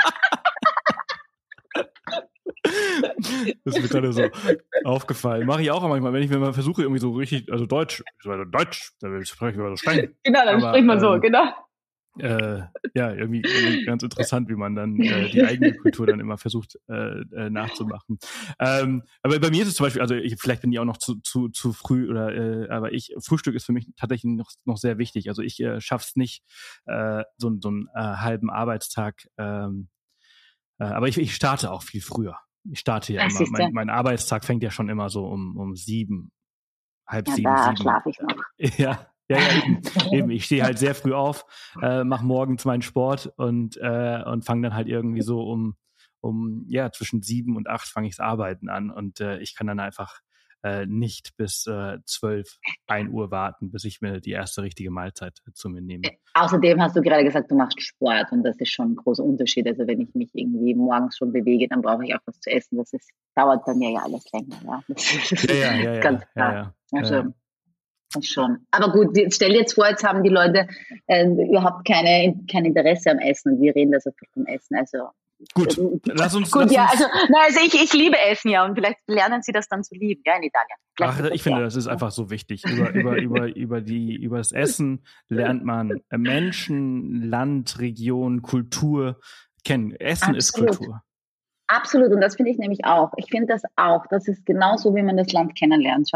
A: Das ist mir gerade so aufgefallen. Mache ich auch manchmal, wenn ich mir mal versuche, irgendwie so richtig, also Deutsch, also Deutsch, dann spreche ich immer so streng.
B: Genau, dann
A: Aber,
B: spricht man so,
A: ähm,
B: genau.
A: Äh, ja, irgendwie, irgendwie ganz interessant, wie man dann äh, die eigene Kultur dann immer versucht äh, äh, nachzumachen. Ähm, aber bei mir ist es zum Beispiel, also ich, vielleicht bin ich auch noch zu zu zu früh oder, äh, aber ich Frühstück ist für mich tatsächlich noch noch sehr wichtig. Also ich äh, schaff's nicht äh, so so einen äh, halben Arbeitstag. Ähm, äh, aber ich ich starte auch viel früher. Ich starte ja
B: Was
A: immer. Mein, mein Arbeitstag fängt ja schon immer so um um sieben, halb
B: ja,
A: sieben,
B: da
A: sieben.
B: schlafe ich noch.
A: Ja. Ja, ja, eben. eben. Ich stehe halt sehr früh auf, äh, mache morgens meinen Sport und äh, und fange dann halt irgendwie so um um ja zwischen sieben und acht fange ich das Arbeiten an und äh, ich kann dann einfach äh, nicht bis äh, zwölf, ein Uhr warten, bis ich mir die erste richtige Mahlzeit zu mir nehme.
B: Außerdem hast du gerade gesagt, du machst Sport und das ist schon ein großer Unterschied. Also wenn ich mich irgendwie morgens schon bewege, dann brauche ich auch was zu essen. Das ist, dauert bei mir ja alles länger. Ja, das ist
A: ja, ja, ja, ja,
B: ganz
A: ja,
B: klar.
A: ja,
B: Ja,
A: ja, ja.
B: Das schon. Aber gut, stell dir jetzt vor, jetzt haben die Leute äh, überhaupt keine, kein Interesse am Essen und wir reden da so viel vom Essen. Also
A: gut,
B: äh,
A: lass uns.
B: Gut,
A: lass
B: ja,
A: uns,
B: also, na, also ich, ich liebe Essen ja und vielleicht lernen sie das dann zu lieben, ja, in Italien. Vielleicht
A: Ach, ich finde, das ist einfach so wichtig. Über, über, über, über die, über das Essen lernt man Menschen, Land, Region, Kultur kennen. Essen
B: Absolut.
A: ist Kultur.
B: Absolut, und das finde ich nämlich auch. Ich finde das auch. Das ist genauso, wie man das Land kennenlernt. Schau,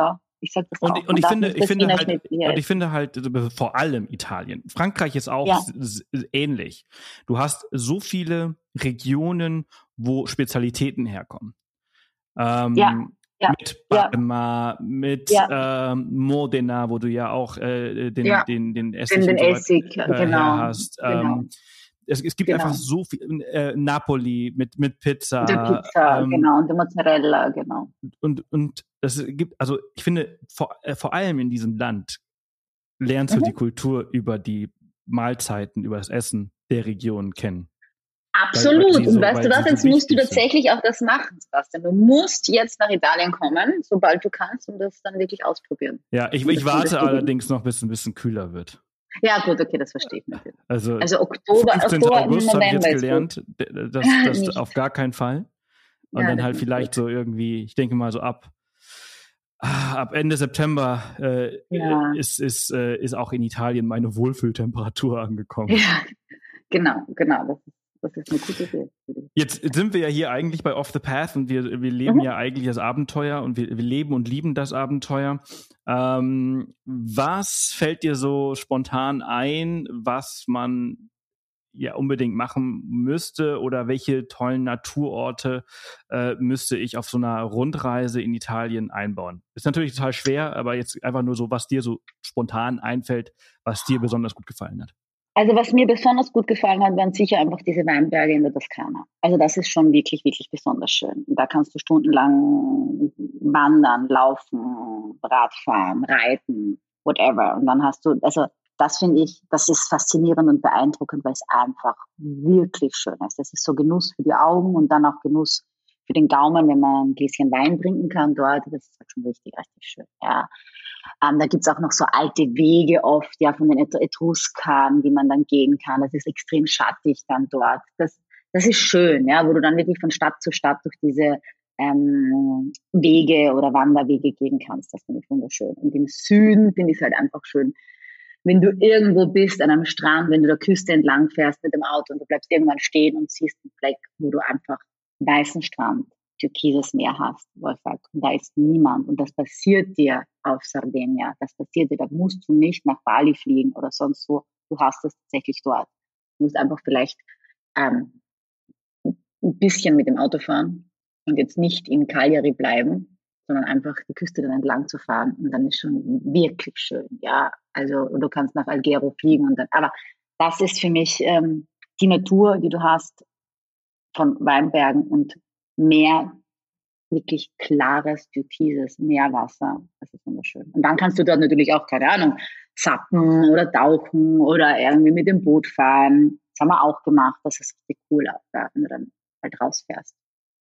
B: Ich sag das
A: und,
B: auch.
A: Und, und ich finde, ich finde halt,
B: mit,
A: und ich finde halt vor allem Italien. Frankreich ist auch
B: ja.
A: s- s- ähnlich. Du hast so viele Regionen, wo Spezialitäten herkommen. Ähm,
B: ja. Ja.
A: Mit Parma, ja. mit
B: ja.
A: ähm, Modena, wo du ja auch äh, den,
B: ja.
A: den, den Essig,
B: den, den
A: und so
B: Essig
A: weiter, äh,
B: genau.
A: her hast.
B: Genau.
A: Ähm, es, es gibt
B: genau.
A: einfach so viel, äh, Napoli mit, mit Pizza.
B: Der Pizza,
A: ähm,
B: genau, und der Mozzarella, genau.
A: Und, und es gibt, also ich finde, vor, äh, vor allem in diesem Land lernst mhm. du die Kultur über die Mahlzeiten, über das Essen der Region kennen.
B: Absolut. Weil, weil so, und weißt du was, jetzt so musst du tatsächlich sind. auch das machen, Sebastian. Du musst jetzt nach Italien kommen, sobald du kannst, und das dann wirklich ausprobieren.
A: Ja, ich, ich warte allerdings noch, bis es ein bisschen kühler wird.
B: Ja, gut, okay, das verstehe ich natürlich.
A: Also,
B: also Oktober,
A: fünfzehnten
B: Oktober
A: August habe ich jetzt gelernt, das, das auf gar keinen Fall. Und ja, dann halt vielleicht gut. so irgendwie, ich denke mal so ab, ab Ende September äh, ja. ist, ist, äh, ist auch in Italien meine Wohlfühltemperatur angekommen.
B: Ja, genau, genau. Das ist Das ist eine gute Idee.
A: Jetzt sind wir ja hier eigentlich bei Off the Path und wir, wir leben mhm. ja eigentlich das Abenteuer und wir, wir leben und lieben das Abenteuer. Ähm, was fällt dir so spontan ein, was man ja unbedingt machen müsste oder welche tollen Naturorte äh, müsste ich auf so einer Rundreise in Italien einbauen? Ist natürlich total schwer, aber jetzt einfach nur so, was dir so spontan einfällt, was dir besonders gut gefallen hat.
B: Also was mir besonders gut gefallen hat, waren sicher einfach diese Weinberge in der Toskana. Also das ist schon wirklich, wirklich besonders schön. Und da kannst du stundenlang wandern, laufen, Radfahren, reiten, whatever. Und dann hast du, also das finde ich, das ist faszinierend und beeindruckend, weil es einfach wirklich schön ist. Das ist so Genuss für die Augen und dann auch Genuss für den Gaumen, wenn man ein Gläschen Wein trinken kann dort. Das ist halt schon richtig, richtig schön, ja. Ähm, da gibt's auch noch so alte Wege oft, ja, von den Etruskern, die man dann gehen kann. Das ist extrem schattig dann dort. Das, das ist schön, ja, wo du dann wirklich von Stadt zu Stadt durch diese ähm, Wege oder Wanderwege gehen kannst. Das finde ich wunderschön. Und im Süden finde ich es halt einfach schön, wenn du irgendwo bist an einem Strand, wenn du der Küste entlang fährst mit dem Auto und du bleibst irgendwann stehen und siehst einen Fleck, wo du einfach weißen Strand, türkises Meer hast, wo ich sage, da ist niemand und das passiert dir auf Sardinia, das passiert dir, da musst du nicht nach Bali fliegen oder sonst wo, du hast es tatsächlich dort. Du musst einfach vielleicht ähm, ein bisschen mit dem Auto fahren und jetzt nicht in Cagliari bleiben, sondern einfach die Küste dann entlang zu fahren und dann ist schon wirklich schön, ja, also du kannst nach Alghero fliegen und dann, aber das ist für mich ähm, die Natur, die du hast von Weinbergen und Meer, wirklich klares, türkises Meerwasser. Das ist wunderschön. Und dann kannst du dort natürlich auch, keine Ahnung, zappen oder tauchen oder irgendwie mit dem Boot fahren. Das haben wir auch gemacht. Das ist richtig cool, auch, ja, wenn du dann halt rausfährst.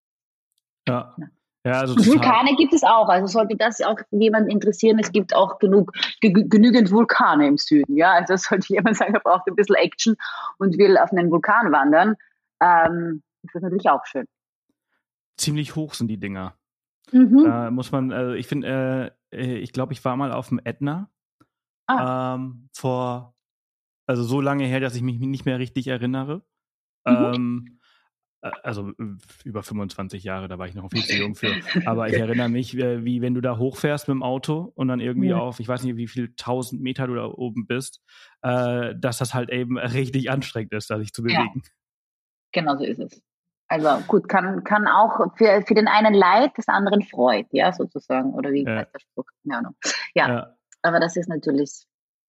A: Ja. ja. Ja, also
B: und Vulkane gibt es auch. Also sollte das auch jemand interessieren, es gibt auch genug, ge- genügend Vulkane im Süden. Ja, also sollte jemand sagen, er braucht ein bisschen Action und will auf einen Vulkan wandern. Ähm, das ist natürlich auch schön.
A: Ziemlich hoch sind die Dinger.
B: Mhm.
A: Da muss man, also ich finde, äh, ich glaube, ich war mal auf dem Ätna ah. ähm, vor, also so lange her, dass ich mich nicht mehr richtig erinnere. Mhm. Ähm, also über fünfundzwanzig Jahre, da war ich noch viel zu jung für. Aber ich erinnere mich, wie wenn du da hochfährst mit dem Auto und dann irgendwie ja. auf, ich weiß nicht, wie viel tausend Meter du da oben bist, äh, dass das halt eben richtig anstrengend ist, da sich zu bewegen.
B: Ja. Genau so ist es. Also gut, kann, kann auch für, für den einen Leid, des anderen Freud, ja, sozusagen. Oder wie heißt der Spruch? Keine Ahnung. Ja, ja, aber das ist natürlich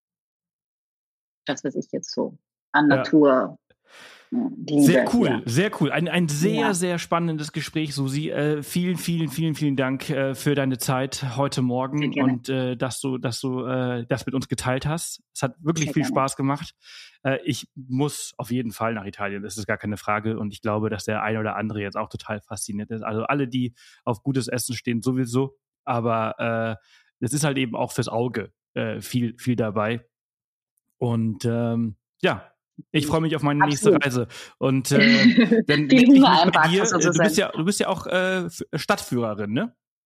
B: das, was ich jetzt so an ja. Natur liebe.
A: Sehr cool,
B: ja.
A: sehr cool. Ein, ein sehr,
B: ja.
A: sehr spannendes Gespräch, Susi. Äh, vielen, vielen, vielen, vielen Dank äh, für deine Zeit heute Morgen und äh, dass du, dass du äh, das mit uns geteilt hast. Es hat wirklich sehr viel gerne. Spaß gemacht. Äh, ich muss auf jeden Fall nach Italien, das ist gar keine Frage. Und ich glaube, dass der eine oder andere jetzt auch total fasziniert ist. Also alle, die auf gutes Essen stehen, sowieso. Aber es äh, ist halt eben auch fürs Auge äh, viel, viel dabei. Und ähm, ja, ich freue mich auf meine Absolut. nächste Reise. Und äh, dann
B: viel Hunger einpacken,
A: dir. Du bist ja, du bist ja auch äh, Stadtführerin, ne?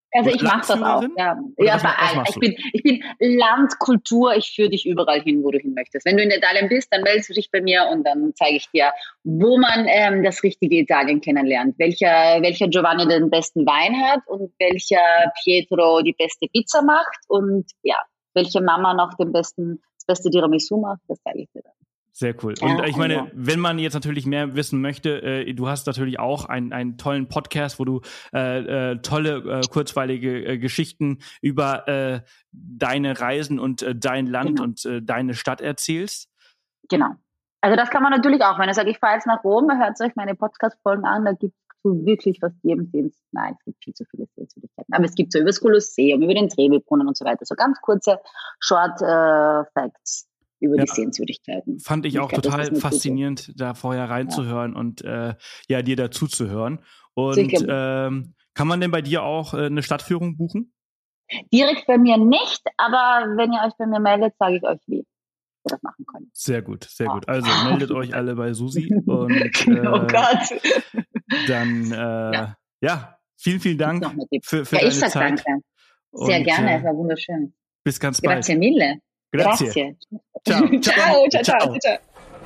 B: Also ich mache das auch, ja. ja
A: was,
B: bei
A: was
B: allen. Ich bin, ich bin Landkultur, ich führe dich überall hin, wo du hin möchtest. Wenn du in Italien bist, dann meldest du dich bei mir und dann zeige ich dir, wo man ähm, das richtige Italien kennenlernt. Welcher, welcher Giovanni den besten Wein hat und welcher Pietro die beste Pizza macht und ja, welche Mama noch den besten, das beste Tiramisu macht, das zeige ich dir dann.
A: Sehr cool. Und ich meine, wenn man jetzt natürlich mehr wissen möchte, äh, du hast natürlich auch einen, einen tollen Podcast, wo du äh, äh, tolle, äh, kurzweilige äh, Geschichten über äh, deine Reisen und äh, dein Land genau. und äh, deine Stadt erzählst.
B: Genau. Also das kann man natürlich auch. Wenn ich sage, ich fahre jetzt nach Rom, hört euch meine Podcast-Folgen an, da gibt es so wirklich fast jedem Sehens. Nein, es gibt viel zu viele Sehenswürdigkeiten. Aber es gibt so über das Kolosseum, über den Trevi-Brunnen und so weiter. So ganz kurze Short äh, Facts. Über ja, die Sehenswürdigkeiten.
A: Fand ich, ich auch glaub, total faszinierend, Gute. da vorher reinzuhören ja. und äh, ja, dir dazu zu hören. Und ähm, kann man denn bei dir auch äh, eine Stadtführung buchen?
B: Direkt bei mir nicht, aber wenn ihr euch bei mir meldet, sage ich euch, wie wir das machen können.
A: Sehr gut, sehr ja. gut. Also meldet euch alle bei Susi und äh,
B: oh Gott.
A: dann äh, ja. ja, vielen, vielen Dank für, für
B: ja,
A: deine
B: ich sag
A: Zeit.
B: Danke. Sehr
A: und,
B: gerne,
A: äh,
B: es war wunderschön.
A: Bis ganz
B: Grazie
A: bald.
B: mille.
A: Grazie.
B: Grazie.
A: Ciao.
B: Ciao, ciao, ciao, ciao.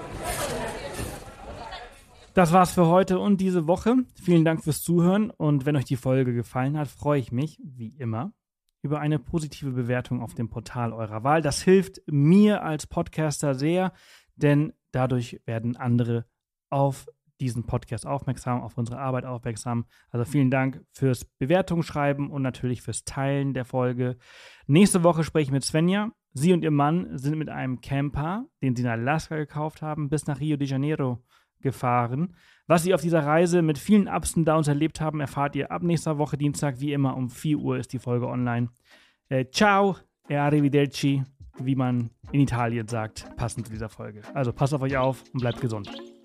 A: Das war's für heute und diese Woche. Vielen Dank fürs Zuhören und wenn euch die Folge gefallen hat, freue ich mich, wie immer, über eine positive Bewertung auf dem Portal eurer Wahl. Das hilft mir als Podcaster sehr, denn dadurch werden andere auf diesen Podcast aufmerksam, auf unsere Arbeit aufmerksam. Also vielen Dank fürs Bewertungsschreiben und natürlich fürs Teilen der Folge. Nächste Woche spreche ich mit Svenja. Sie und ihr Mann sind mit einem Camper, den sie in Alaska gekauft haben, bis nach Rio de Janeiro gefahren. Was sie auf dieser Reise mit vielen Ups und Downs erlebt haben, erfahrt ihr ab nächster Woche Dienstag. Wie immer um vier Uhr ist die Folge online. Äh, ciao e arrivederci, wie man in Italien sagt, passend zu dieser Folge. Also passt auf euch auf und bleibt gesund.